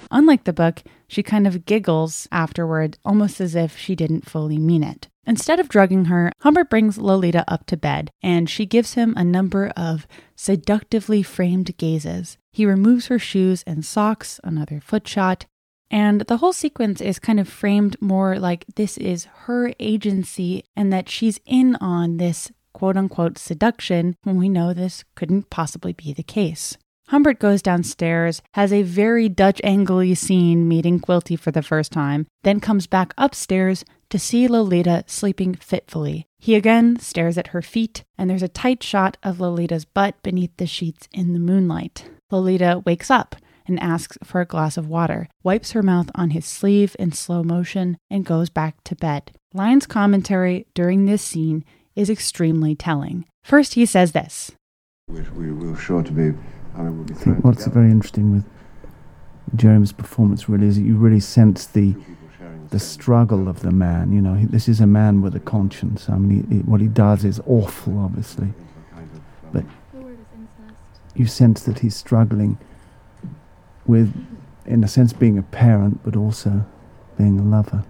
Unlike the book, she kind of giggles afterward, almost as if she didn't fully mean it. Instead of drugging her, Humbert brings Lolita up to bed, and she gives him a number of seductively framed gazes. He removes her shoes and socks, another foot shot, and the whole sequence is kind of framed more like this is her agency and that she's in on this quote-unquote seduction when we know this couldn't possibly be the case. Humbert goes downstairs, has a very Dutch Angle-y scene meeting Quilty for the first time, then comes back upstairs to see Lolita sleeping fitfully. He again stares at her feet, and there's a tight shot of Lolita's butt beneath the sheets in the moonlight. Lolita wakes up and asks for a glass of water, wipes her mouth on his sleeve in slow motion, and goes back to bed. Lyne's commentary during this scene is extremely telling. First, he says this. We, we, we were sure to be... I, mean, we'll be I think what's together. Very interesting with Jeremy's performance really is that you really sense the the struggle of the man. You know, he, this is a man with a conscience. I mean, he, he, what he does is awful, obviously. But you sense that he's struggling with, in a sense, being a parent, but also being a lover.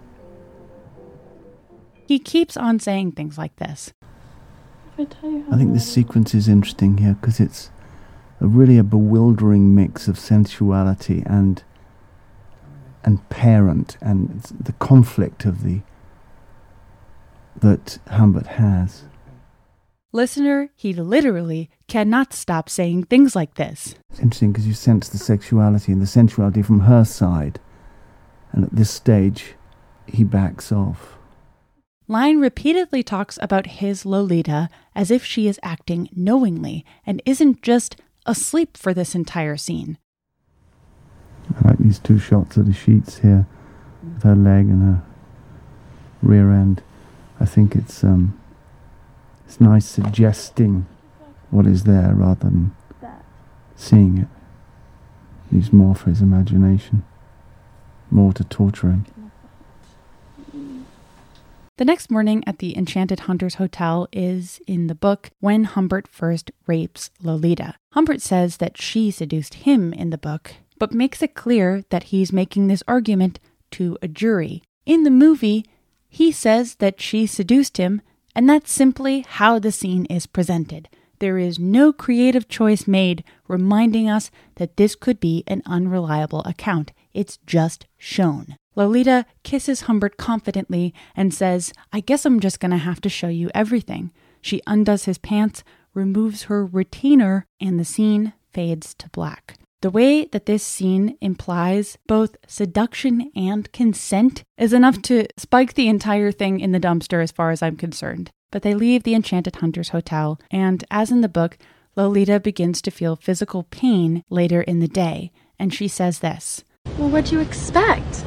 He keeps on saying things like this. I think this sequence is interesting here because it's a really a bewildering mix of sensuality and and parent and the conflict of the that Humbert has. Listener, he literally cannot stop saying things like this. It's interesting because you sense the sexuality and the sensuality from her side, and at this stage he backs off. Lyne repeatedly talks about his Lolita as if she is acting knowingly and isn't just asleep for this entire scene. I like these two shots of the sheets here, with her leg and her rear end. I think it's um, it's nice suggesting what is there rather than seeing it. Leaves more for his imagination, more to torture him. The next morning at the Enchanted Hunters Hotel is, in the book, when Humbert first rapes Lolita. Humbert says that she seduced him in the book, but makes it clear that he's making this argument to a jury. In the movie, he says that she seduced him, and that's simply how the scene is presented. There is no creative choice made reminding us that this could be an unreliable account. It's just shown. Lolita kisses Humbert confidently and says, I guess I'm just going to have to show you everything. She undoes his pants, removes her retainer, and the scene fades to black. The way that this scene implies both seduction and consent is enough to spike the entire thing in the dumpster as far as I'm concerned. But they leave the Enchanted Hunters Hotel, and as in the book, Lolita begins to feel physical pain later in the day, and she says this. Well, what'd you expect?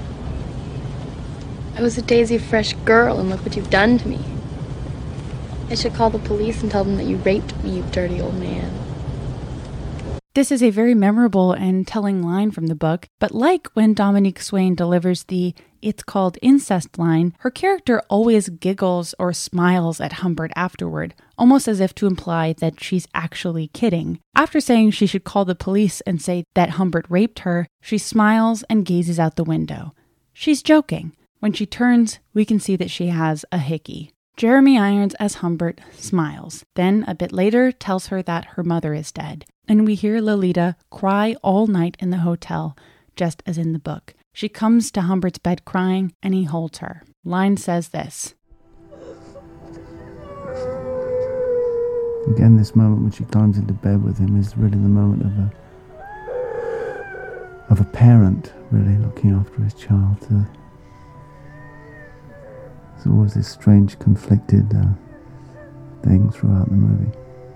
I was a daisy fresh girl, and look what you've done to me. I should call the police and tell them that you raped me, you dirty old man. This is a very memorable and telling line from the book, but like when Dominique Swain delivers the "it's called incest" line, her character always giggles or smiles at Humbert afterward, almost as if to imply that she's actually kidding. After saying she should call the police and say that Humbert raped her, she smiles and gazes out the window. She's joking. When she turns, we can see that she has a hickey. Jeremy Irons as Humbert smiles, then a bit later tells her that her mother is dead, and we hear Lolita cry all night in the hotel, just as in the book. She comes to Humbert's bed crying, and he holds her. Lyne says this. Again, this moment when she climbs into bed with him is really the moment of a of a parent really looking after his child. Uh, There's always this strange, conflicted uh, thing throughout the movie.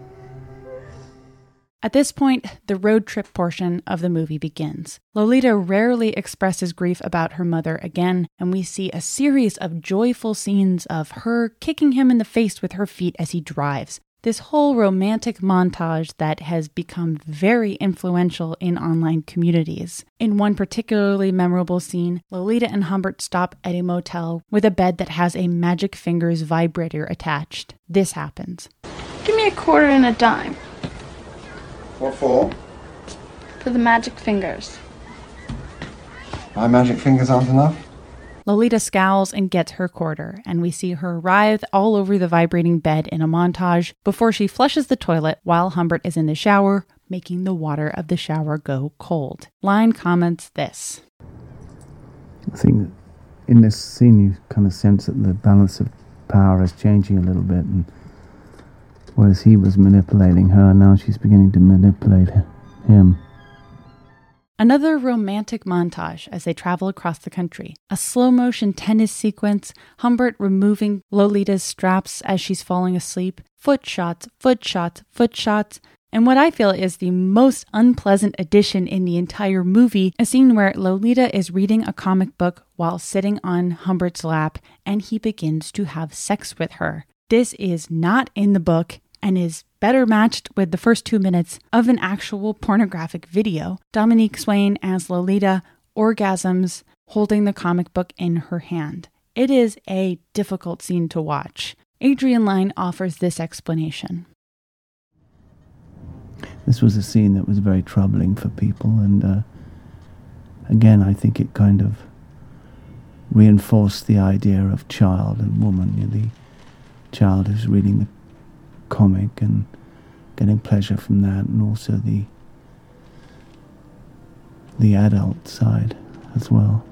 At this point, the road trip portion of the movie begins. Lolita rarely expresses grief about her mother again, and we see a series of joyful scenes of her kicking him in the face with her feet as he drives. This whole romantic montage that has become very influential in online communities. In one particularly memorable scene, Lolita and Humbert stop at a motel with a bed that has a Magic Fingers vibrator attached. This happens. Give me a quarter and a dime. What for? For the Magic Fingers. My magic fingers aren't enough? Lolita scowls and gets her quarter, and we see her writhe all over the vibrating bed in a montage before she flushes the toilet while Humbert is in the shower, making the water of the shower go cold. Line comments this. I think in this scene you kind of sense that the balance of power is changing a little bit, and whereas he was manipulating her, now she's beginning to manipulate him. Another romantic montage as they travel across the country. A slow-motion tennis sequence, Humbert removing Lolita's straps as she's falling asleep, foot shots, foot shots, foot shots, and what I feel is the most unpleasant addition in the entire movie, a scene where Lolita is reading a comic book while sitting on Humbert's lap, and he begins to have sex with her. This is not in the book, and is better matched with the first two minutes of an actual pornographic video. Dominique Swain as Lolita orgasms holding the comic book in her hand. It is a difficult scene to watch. Adrian Lyne offers this explanation. This was a scene that was very troubling for people, and uh, again, I think it kind of reinforced the idea of child and woman. You know, the child who's reading the comic and getting pleasure from that, and also the the adult side as well.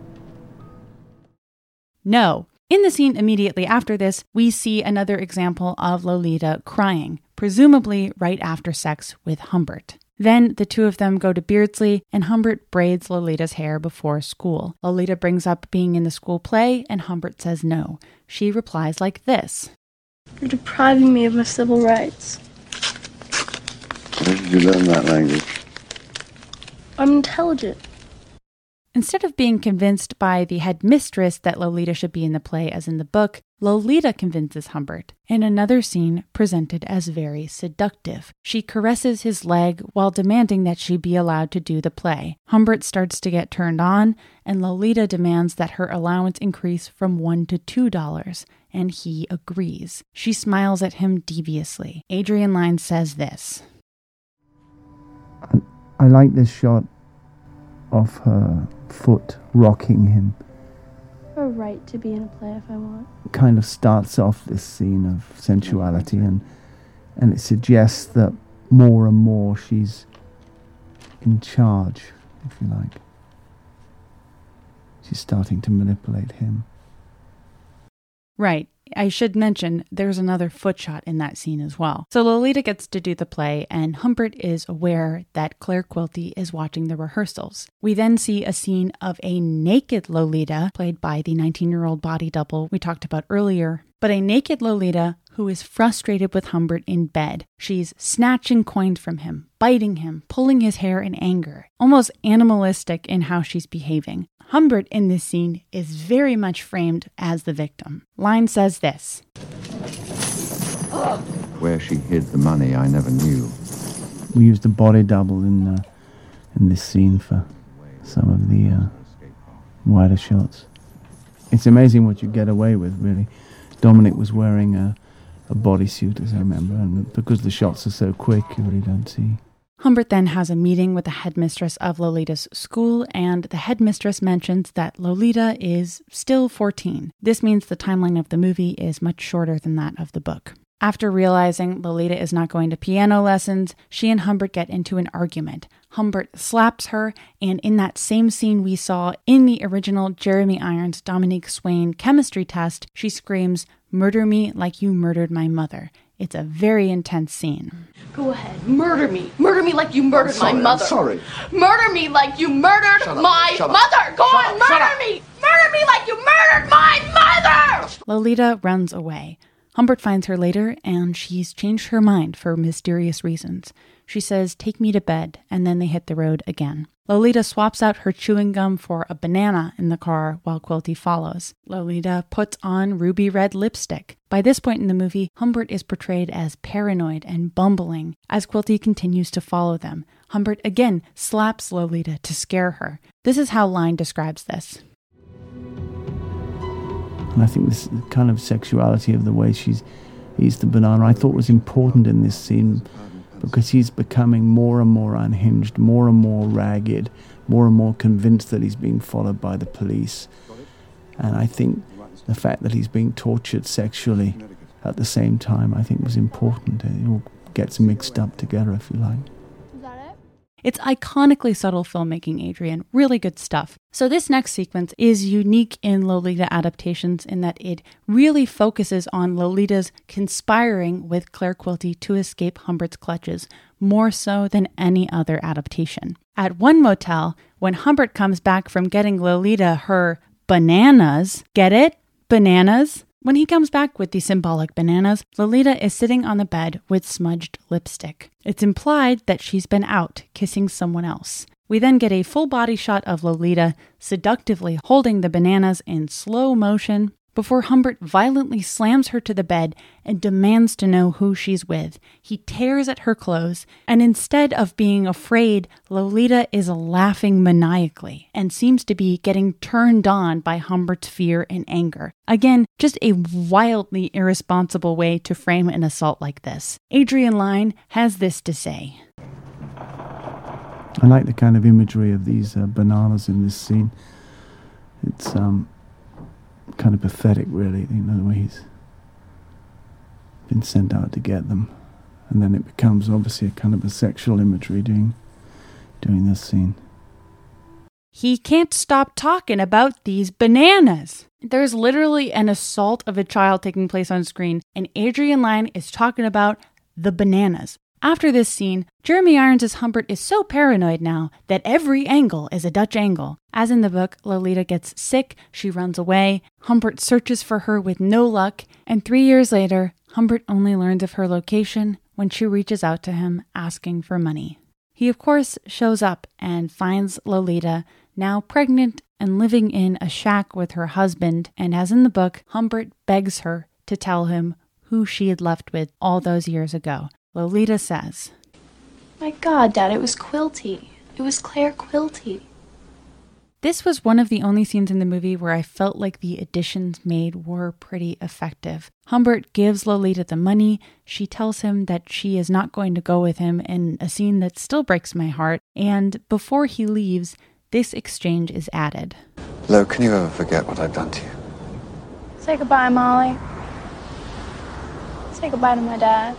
No. In the scene immediately after this, we see another example of Lolita crying, presumably right after sex with Humbert. Then the two of them go to Beardsley, and Humbert braids Lolita's hair before school. Lolita brings up being in the school play, and Humbert says no. She replies like this. You're depriving me of my civil rights. Where did you learn that language? I'm intelligent. Instead of being convinced by the headmistress that Lolita should be in the play as in the book, Lolita convinces Humbert, in another scene presented as very seductive. She caresses his leg while demanding that she be allowed to do the play. Humbert starts to get turned on, and Lolita demands that her allowance increase from one to two dollars, and he agrees. She smiles at him deviously. Adrian Lyne says this. I, I like this shot of her foot rocking him. I have a right to be in a play if I want. It kind of starts off this scene of sensuality, and and it suggests that more and more she's in charge, if you like. She's starting to manipulate him. Right. I should mention there's another foot shot in that scene as well. So Lolita gets to do the play, and Humbert is aware that Claire Quilty is watching the rehearsals. We then see a scene of a naked Lolita, played by the nineteen-year-old body double we talked about earlier, but a naked Lolita who is frustrated with Humbert in bed. She's snatching coins from him, biting him, pulling his hair in anger, almost animalistic in how she's behaving. Humbert in this scene is very much framed as the victim. Lyne says this. Where she hid the money, I never knew. We used a body double in uh, in this scene for some of the uh, wider shots. It's amazing what you get away with, really. Dominic was wearing a, a bodysuit, as I remember, and because the shots are so quick, you really don't see. Humbert then has a meeting with the headmistress of Lolita's school, and the headmistress mentions that Lolita is still fourteen. This means the timeline of the movie is much shorter than that of the book. After realizing Lolita is not going to piano lessons, she and Humbert get into an argument. Humbert slaps her, and in that same scene we saw in the original Jeremy Irons Dominique Swain chemistry test, she screams, "Murder me like you murdered my mother." It's a very intense scene. Go ahead, murder me. Murder me like you murdered sorry, my mother. I'm sorry. Murder me like you murdered Shut up, my shut up. mother. Go Shut on, up, murder shut up. me. Murder me like you murdered my mother. Lolita runs away. Humbert finds her later, and she's changed her mind for mysterious reasons. She says, "Take me to bed," and then they hit the road again. Lolita swaps out her chewing gum for a banana in the car while Quilty follows. Lolita puts on ruby red lipstick. By this point in the movie, Humbert is portrayed as paranoid and bumbling as Quilty continues to follow them. Humbert again slaps Lolita to scare her. This is how Lyne describes this. And I think this kind of sexuality of the way she's eats the banana, I thought was important in this scene because he's becoming more and more unhinged, more and more ragged, more and more convinced that he's being followed by the police. And I think the fact that he's being tortured sexually at the same time, I think was important. It all gets mixed up together, if you like. It's iconically subtle filmmaking, Adrian. Really good stuff. So this next sequence is unique in Lolita adaptations in that it really focuses on Lolita's conspiring with Claire Quilty to escape Humbert's clutches, more so than any other adaptation. At one motel, when Humbert comes back from getting Lolita her bananas, get it? Bananas? When he comes back with the symbolic bananas, Lolita is sitting on the bed with smudged lipstick. It's implied that she's been out kissing someone else. We then get a full body shot of Lolita seductively holding the bananas in slow motion before Humbert violently slams her to the bed and demands to know who she's with. He tears at her clothes, and instead of being afraid, Lolita is laughing maniacally and seems to be getting turned on by Humbert's fear and anger. Again, just a wildly irresponsible way to frame an assault like this. Adrian Lyne has this to say. I like the kind of imagery of these uh, bananas in this scene. It's um. kind of pathetic, really, you know, the way he's been sent out to get them. And then it becomes obviously a kind of a sexual imagery doing, doing this scene. He can't stop talking about these bananas. There's literally an assault of a child taking place on screen, and Adrian Lyne is talking about the bananas. After this scene, Jeremy Irons' Humbert is so paranoid now that every angle is a Dutch angle. As in the book, Lolita gets sick, she runs away, Humbert searches for her with no luck, and three years later, Humbert only learns of her location when she reaches out to him asking for money. He, of course, shows up and finds Lolita, now pregnant and living in a shack with her husband, and as in the book, Humbert begs her to tell him who she had left with all those years ago. Lolita says, "My God, Dad, it was Quilty. It was Claire Quilty." This was one of the only scenes in the movie where I felt like the additions made were pretty effective. Humbert gives Lolita the money. She tells him that she is not going to go with him in a scene that still breaks my heart. And before he leaves, this exchange is added. Lo, can you ever forget what I've done to you? Say goodbye, Molly. Say goodbye to my dad.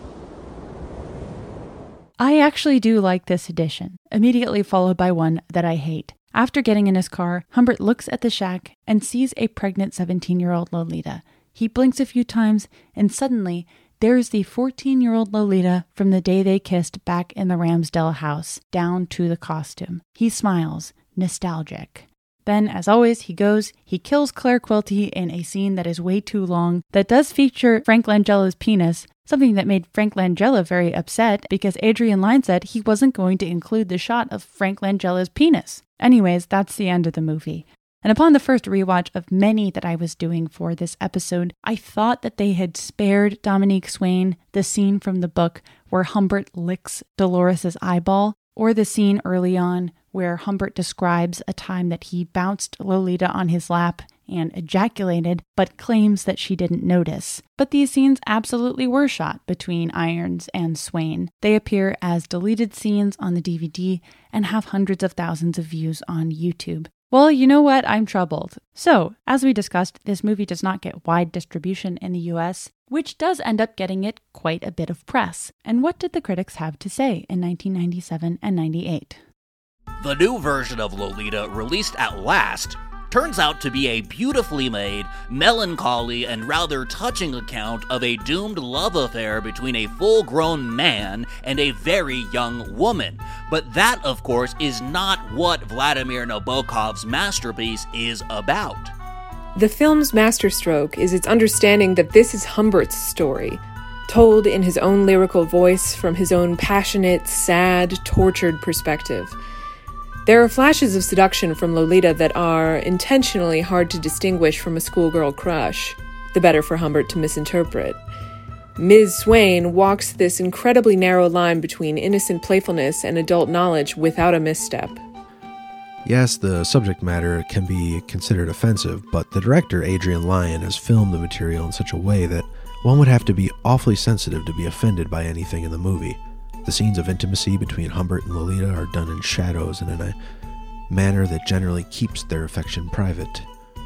I actually do like this addition, immediately followed by one that I hate. After getting in his car, Humbert looks at the shack and sees a pregnant seventeen-year-old Lolita. He blinks a few times, and suddenly, there's the fourteen-year-old Lolita from the day they kissed back in the Ramsdell house, down to the costume. He smiles, nostalgic. Then, as always, he goes, he kills Claire Quilty in a scene that is way too long, that does feature Frank Langella's penis, something that made Frank Langella very upset because Adrian Lyne said he wasn't going to include the shot of Frank Langella's penis. Anyways, that's the end of the movie. And upon the first rewatch of many that I was doing for this episode, I thought that they had spared Dominique Swain the scene from the book where Humbert licks Dolores' eyeball, or the scene early on where Humbert describes a time that he bounced Lolita on his lap and ejaculated, but claims that she didn't notice. But these scenes absolutely were shot between Irons and Swain. They appear as deleted scenes on the D V D and have hundreds of thousands of views on YouTube. Well, you know what? I'm troubled. So, as we discussed, this movie does not get wide distribution in the U S, which does end up getting it quite a bit of press. And what did the critics have to say in nineteen ninety-seven and ninety-eight? The new version of Lolita, released at last, turns out to be a beautifully made, melancholy, and rather touching account of a doomed love affair between a full-grown man and a very young woman. But that, of course, is not what Vladimir Nabokov's masterpiece is about. The film's masterstroke is its understanding that this is Humbert's story, told in his own lyrical voice from his own passionate, sad, tortured perspective. There are flashes of seduction from Lolita that are intentionally hard to distinguish from a schoolgirl crush, the better for Humbert to misinterpret. Miz Swain walks this incredibly narrow line between innocent playfulness and adult knowledge without a misstep. Yes, the subject matter can be considered offensive, but the director, Adrian Lyne, has filmed the material in such a way that one would have to be awfully sensitive to be offended by anything in the movie. The scenes of intimacy between Humbert and Lolita are done in shadows and in a manner that generally keeps their affection private.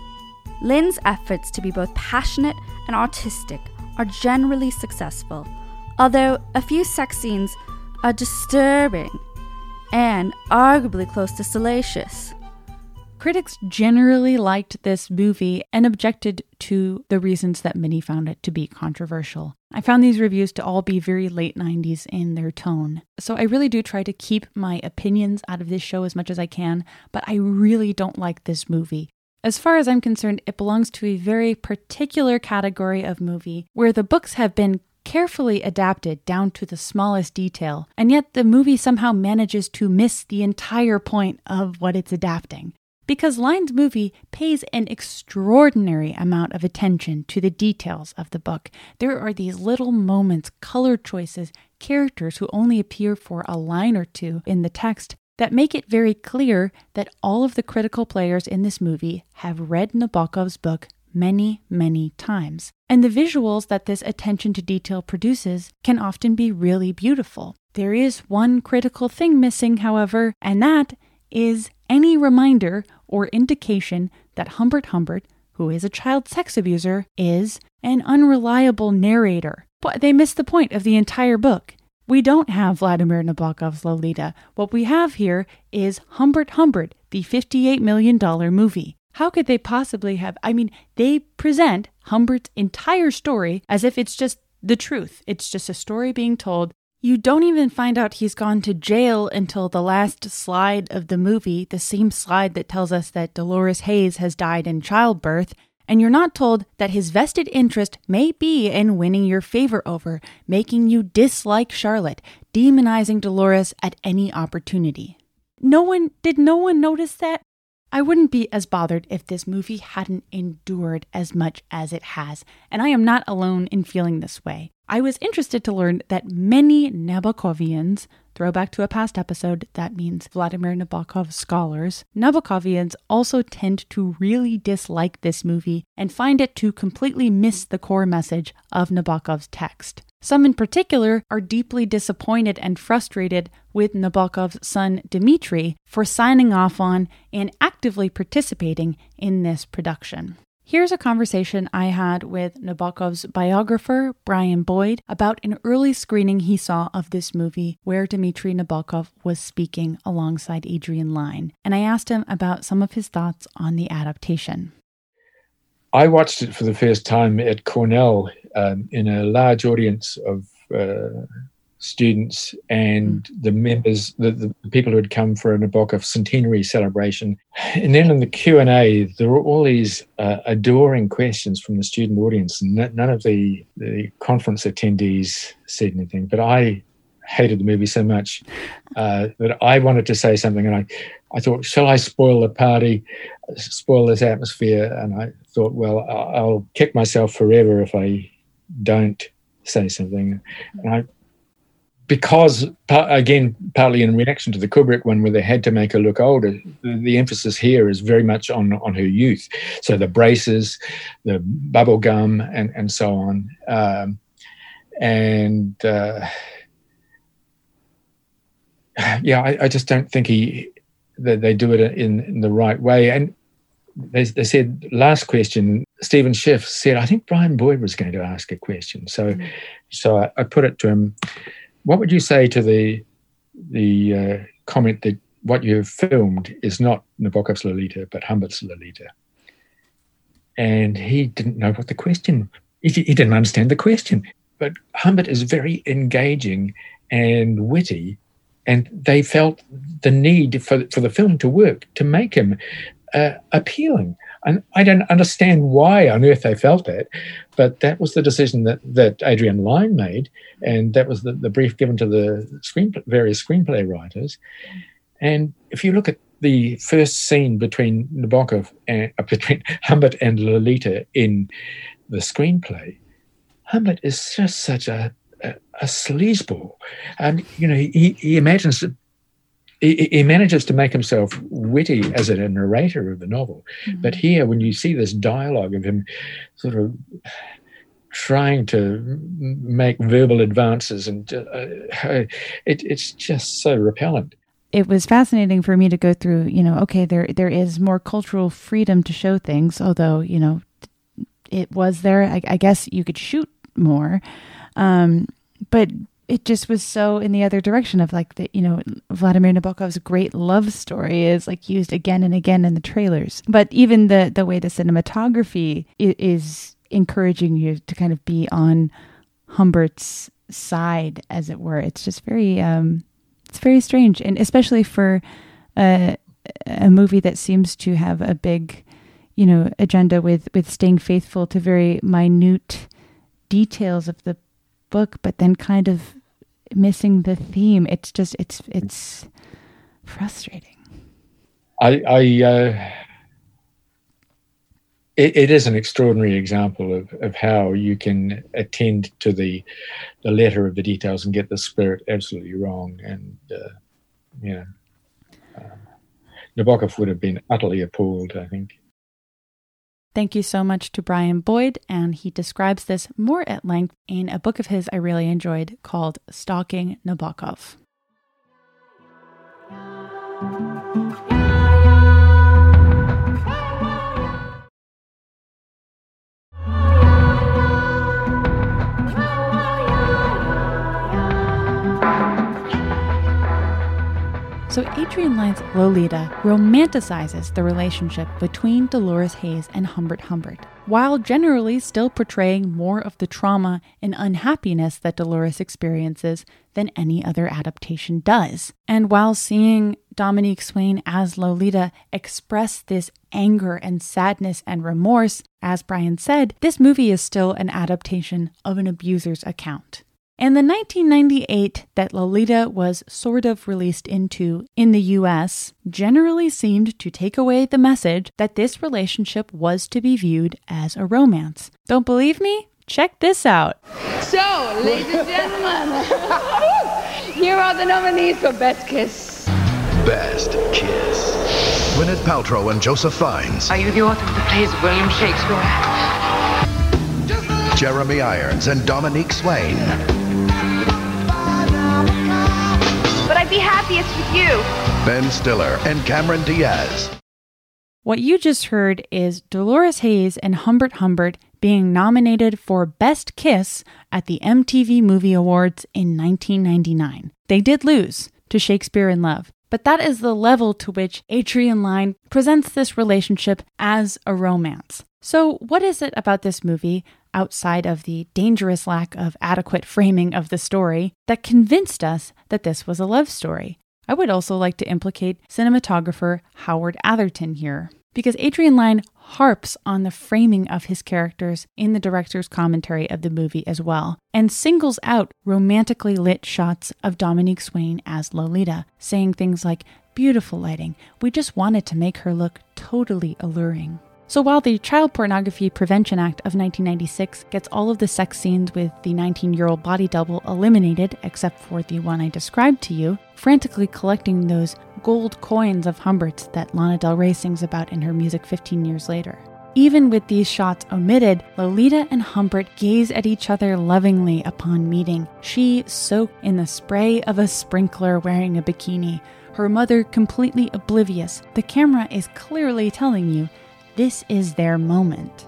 Lynn's efforts to be both passionate and artistic are generally successful, although a few sex scenes are disturbing and arguably close to salacious. Critics generally liked this movie and objected to the reasons that many found it to be controversial. I found these reviews to all be very late nineties in their tone. So I really do try to keep my opinions out of this show as much as I can, but I really don't like this movie. As far as I'm concerned, it belongs to a very particular category of movie where the books have been carefully adapted down to the smallest detail, and yet the movie somehow manages to miss the entire point of what it's adapting. Because Line's movie pays an extraordinary amount of attention to the details of the book. There are these little moments, color choices, characters who only appear for a line or two in the text that make it very clear that all of the critical players in this movie have read Nabokov's book many, many times. And the visuals that this attention to detail produces can often be really beautiful. There is one critical thing missing, however, and that is any reminder or indication that Humbert Humbert, who is a child sex abuser, is an unreliable narrator. But they miss the point of the entire book. We don't have Vladimir Nabokov's Lolita. What we have here is Humbert Humbert, the fifty-eight million dollars movie. How could they possibly have? I mean, they present Humbert's entire story as if it's just the truth. It's just a story being told. You don't even find out he's gone to jail until the last slide of the movie, the same slide that tells us that Dolores Hayes has died in childbirth, and you're not told that his vested interest may be in winning your favor over, making you dislike Charlotte, demonizing Dolores at any opportunity. No one, did no one notice that? I wouldn't be as bothered if this movie hadn't endured as much as it has, and I am not alone in feeling this way. I was interested to learn that many Nabokovians, throwback to a past episode, that means Vladimir Nabokov scholars, Nabokovians also tend to really dislike this movie and find it to completely miss the core message of Nabokov's text. Some in particular are deeply disappointed and frustrated with Nabokov's son Dmitri for signing off on and actively participating in this production. Here's a conversation I had with Nabokov's biographer, Brian Boyd, about an early screening he saw of this movie where Dmitri Nabokov was speaking alongside Adrian Lyne, and I asked him about some of his thoughts on the adaptation. I watched it for the first time at Cornell um, in a large audience of uh, students and mm. the members, the, the people who had come for a Nabokov centenary celebration. And then in the Q and A, there were all these uh, adoring questions from the student audience. And none of the, the conference attendees said anything, but I hated the movie so much uh, that I wanted to say something. And I, I thought, shall I spoil the party, spoil this atmosphere? And I thought, well, I'll, I'll kick myself forever if I don't say something. And I Because, again, partly in reaction to the Kubrick one where they had to make her look older, the, the emphasis here is very much on, on her youth. So the braces, the bubble gum, and, and so on. Um, and, uh, yeah, I, I just don't think he that they do it in, in the right way. And they, they said, last question, Stephen Schiff said, I think Brian Boyd was going to ask a question. So, mm-hmm. so I, I put it to him. What would you say to the the uh, comment that what you've filmed is not Nabokov's Lolita, but Humbert's Lolita? And he didn't know what the question, he, he didn't understand the question. But Humbert is very engaging and witty, and they felt the need for, for the film to work, to make him uh, appealing. And I don't understand why on earth they felt that, but that was the decision that, that Adrian Lyne made, and that was the, the brief given to the screen, various screenplay writers. And if you look at the first scene between Nabokov and uh, between Humbert and Lolita in the screenplay, Humbert is just such a a, a sleazeball, and you know he he imagines that. He, he manages to make himself witty as a narrator of the novel. Mm-hmm. But here, when you see this dialogue of him sort of trying to make verbal advances, and uh, it, it's just so repellent. It was fascinating for me to go through, you know, okay, there there is more cultural freedom to show things, although, you know, it was there. I, I guess you could shoot more. Um, but it just was so in the other direction of like the, you know, Vladimir Nabokov's great love story is like used again and again in the trailers. But even the, the way the cinematography is encouraging you to kind of be on Humbert's side, as it were. It's just very, um, it's very strange. And especially for a, a movie that seems to have a big, you know, agenda with, with staying faithful to very minute details of the book, but then kind of missing the theme. It's just, it's, it's frustrating. I, I, uh, it, it is an extraordinary example of, of how you can attend to the, the letter of the details and get the spirit absolutely wrong. And, uh, you know, uh, Nabokov would have been utterly appalled, I think. Thank you so much to Brian Boyd, and he describes this more at length in a book of his I really enjoyed called Stalking Nabokov. So Adrian Lyne's Lolita romanticizes the relationship between Dolores Haze and Humbert Humbert, while generally still portraying more of the trauma and unhappiness that Dolores experiences than any other adaptation does. And while seeing Dominique Swain as Lolita express this anger and sadness and remorse, as Brian said, this movie is still an adaptation of an abuser's account. And the nineteen ninety-eight that Lolita was sort of released into in the U S generally seemed to take away the message that this relationship was to be viewed as a romance. Don't believe me? Check this out. So, ladies and gentlemen, here are the nominees for Best Kiss. Best Kiss. Gwyneth Paltrow and Joseph Fiennes. Are you the author of the plays of William Shakespeare? Jeremy Irons and Dominique Swain. But I'd be happiest with you. Ben Stiller and Cameron Diaz. What you just heard is Dolores Haze and Humbert Humbert being nominated for Best Kiss at the M T V Movie Awards in nineteen ninety-nine. They did lose to Shakespeare in Love, but that is the level to which Adrian Lyne presents this relationship as a romance. So what is it about this movie, outside of the dangerous lack of adequate framing of the story, that convinced us that this was a love story? I would also like to implicate cinematographer Howard Atherton here, because Adrian Lyne harps on the framing of his characters in the director's commentary of the movie as well, and singles out romantically lit shots of Dominique Swain as Lolita, saying things like, "Beautiful lighting, we just wanted to make her look totally alluring." So while the Child Pornography Prevention Act of nineteen ninety-six gets all of the sex scenes with the nineteen-year-old body double eliminated, except for the one I described to you, frantically collecting those gold coins of Humbert's that Lana Del Rey sings about in her music fifteen years later. Even with these shots omitted, Lolita and Humbert gaze at each other lovingly upon meeting, she soaked in the spray of a sprinkler wearing a bikini, her mother completely oblivious. The camera is clearly telling you this is their moment.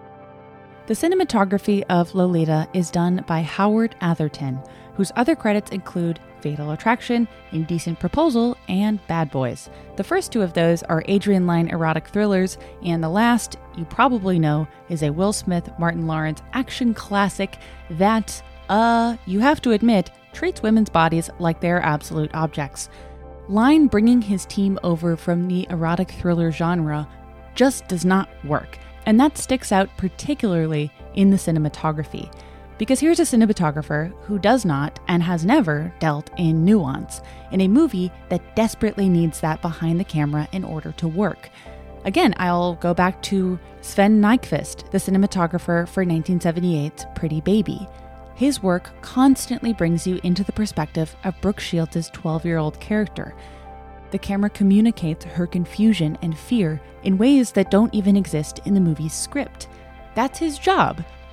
The cinematography of Lolita is done by Howard Atherton, whose other credits include Fatal Attraction, Indecent Proposal, and Bad Boys. The first two of those are Adrian Lyne erotic thrillers, and the last, you probably know, is a Will Smith, Martin Lawrence action classic that, uh, you have to admit, treats women's bodies like they're absolute objects. Lyne bringing his team over from the erotic thriller genre just does not work, and that sticks out particularly in the cinematography. Because here's a cinematographer who does not and has never dealt in nuance in a movie that desperately needs that behind the camera in order to work. Again, I'll go back to Sven Nykvist, the cinematographer for nineteen seventy-eight's Pretty Baby. His work constantly brings you into the perspective of Brooke Shields' twelve-year-old character. The camera communicates her confusion and fear in ways that don't even exist in the movie's script. That's his job,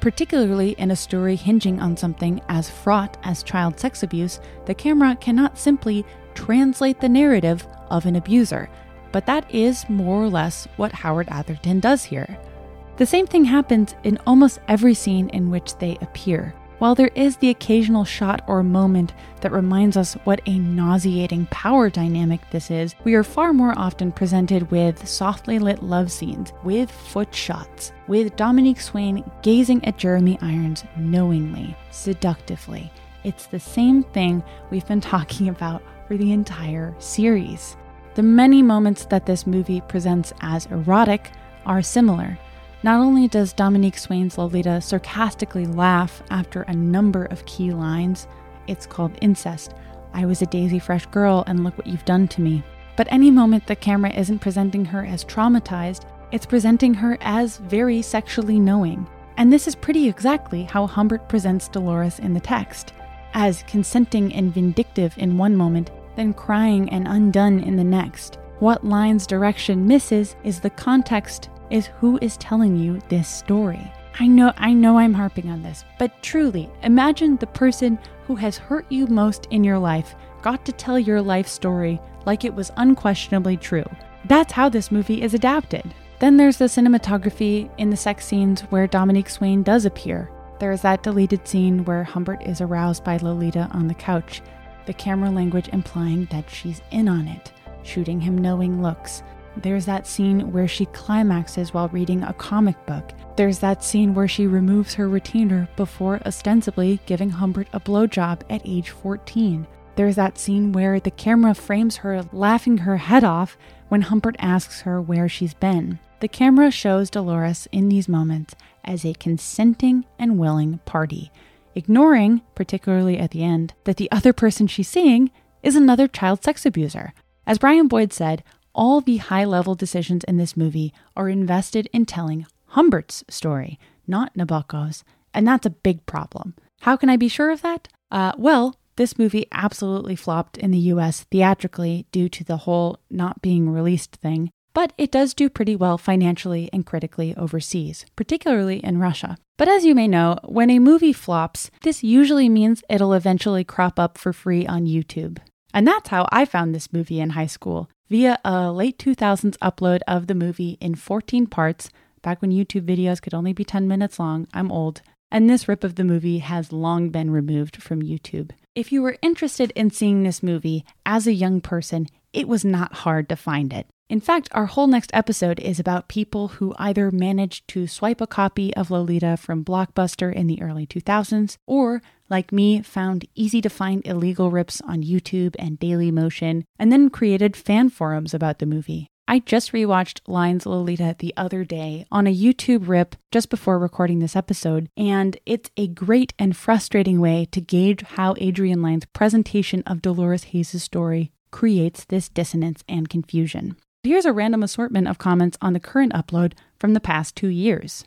Particularly in a story hinging on something as fraught as child sex abuse, the camera cannot simply translate the narrative of an abuser, but that is more or less what Howard Atherton does here. The same thing happens in almost every scene in which they appear. While there is the occasional shot or moment that reminds us what a nauseating power dynamic this is, we are far more often presented with softly lit love scenes, with foot shots, with Dominique Swain gazing at Jeremy Irons knowingly, seductively. It's the same thing we've been talking about for the entire series. The many moments that this movie presents as erotic are similar. Not only does Dominique Swain's Lolita sarcastically laugh after a number of key lines, it's called incest, I was a daisy fresh girl and look what you've done to me. But any moment the camera isn't presenting her as traumatized, it's presenting her as very sexually knowing. And this is pretty exactly how Humbert presents Dolores in the text, as consenting and vindictive in one moment, then crying and undone in the next. What line's direction misses is the context is who is telling you this story. I know I know I'm harping on this, but truly, imagine the person who has hurt you most in your life got to tell your life story like it was unquestionably true. That's how this movie is adapted. Then there's the cinematography in the sex scenes where Dominique Swain does appear. There is that deleted scene where Humbert is aroused by Lolita on the couch, the camera language implying that she's in on it, shooting him knowing looks. There's that scene where she climaxes while reading a comic book. There's that scene where she removes her retainer before ostensibly giving Humbert a blowjob at age fourteen. There's that scene where the camera frames her laughing her head off when Humbert asks her where she's been. The camera shows Dolores in these moments as a consenting and willing party, ignoring, particularly at the end, that the other person she's seeing is another child sex abuser. As Brian Boyd said, all the high-level decisions in this movie are invested in telling Humbert's story, not Nabokov's, and that's a big problem. How can I be sure of that? Uh, well, this movie absolutely flopped in the U S theatrically due to the whole not being released thing, but it does do pretty well financially and critically overseas, particularly in Russia. But as you may know, when a movie flops, this usually means it'll eventually crop up for free on YouTube. And that's how I found this movie in high school, via a late two thousands upload of the movie in fourteen parts, back when YouTube videos could only be ten minutes long. I'm old. And this rip of the movie has long been removed from YouTube. If you were interested in seeing this movie as a young person, it was not hard to find it. In fact, our whole next episode is about people who either managed to swipe a copy of Lolita from Blockbuster in the early two thousands, or, like me, found easy-to-find illegal rips on YouTube and Dailymotion, and then created fan forums about the movie. I just rewatched Line's Lolita the other day on a YouTube rip just before recording this episode, and it's a great and frustrating way to gauge how Adrian Lyne's presentation of Dolores Hayes' story creates this dissonance and confusion. Here's a random assortment of comments on the current upload from the past two years.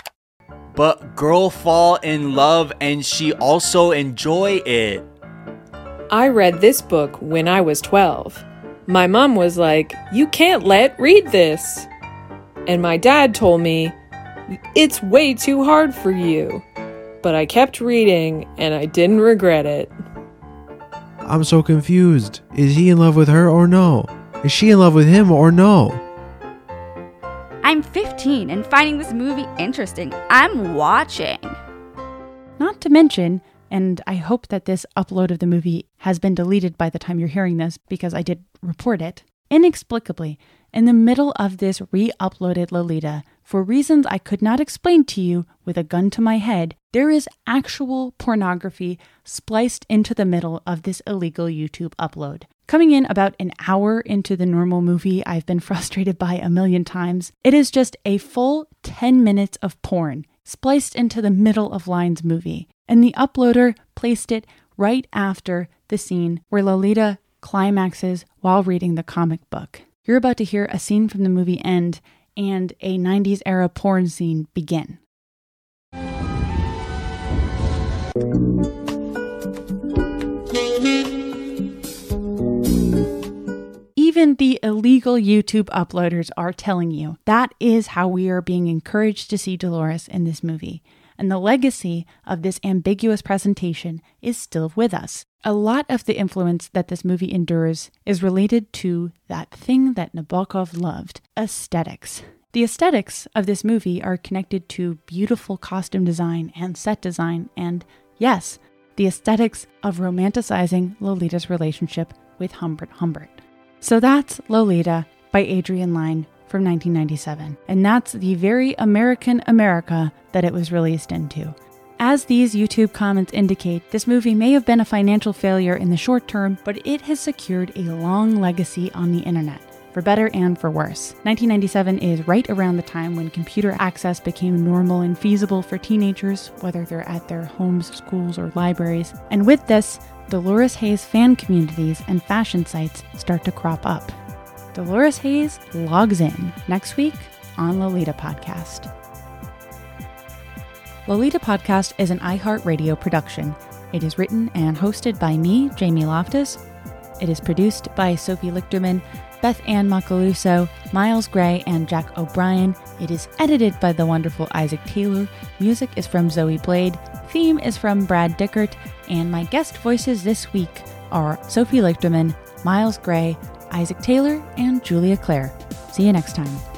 But girl fall in love and she also enjoy it. I read this book when I was twelve. My mom was like, you can't let read this. And my dad told me, it's way too hard for you. But I kept reading and I didn't regret it. I'm so confused. Is he in love with her or no? Is she in love with him or no? I'm fifteen and finding this movie interesting. I'm watching. Not to mention, and I hope that this upload of the movie has been deleted by the time you're hearing this because I did report it, inexplicably, in the middle of this re-uploaded Lolita, for reasons I could not explain to you with a gun to my head, there is actual pornography spliced into the middle of this illegal YouTube upload. Coming in about an hour into the normal movie I've been frustrated by a million times, it is just a full ten minutes of porn spliced into the middle of Line's movie. And the uploader placed it right after the scene where Lolita climaxes while reading the comic book. You're about to hear a scene from the movie end and a nineties era porn scene begin. Even the illegal YouTube uploaders are telling you that is how we are being encouraged to see Dolores in this movie. and the legacy of this ambiguous presentation is still with us. A lot of the influence that this movie endures is related to that thing that Nabokov loved, aesthetics. The aesthetics of this movie are connected to beautiful costume design and set design, and yes, the aesthetics of romanticizing Lolita's relationship with Humbert Humbert. So that's Lolita by Adrian Lyne from nineteen ninety-seven, and that's the very American America that it was released into. As these YouTube comments indicate, this movie may have been a financial failure in the short term, but it has secured a long legacy on the internet, for better and for worse. nineteen ninety-seven is right around the time when computer access became normal and feasible for teenagers, whether they're at their homes, schools, or libraries. And with this, Dolores Haze fan communities and fashion sites start to crop up. Dolores Haze logs in next week on Lolita Podcast. Lolita Podcast is an iHeartRadio production. It is written and hosted by me, Jamie Loftus. It is produced by Sophie Lichterman, Beth Ann Macaluso, Miles Gray, and Jack O'Brien. It is edited by the wonderful Isaac Taylor. Music is from Zoe Blade. Theme is from Brad Dickert. And my guest voices this week are Sophie Lichterman, Miles Gray, Isaac Taylor, and Julia Clare. See you next time.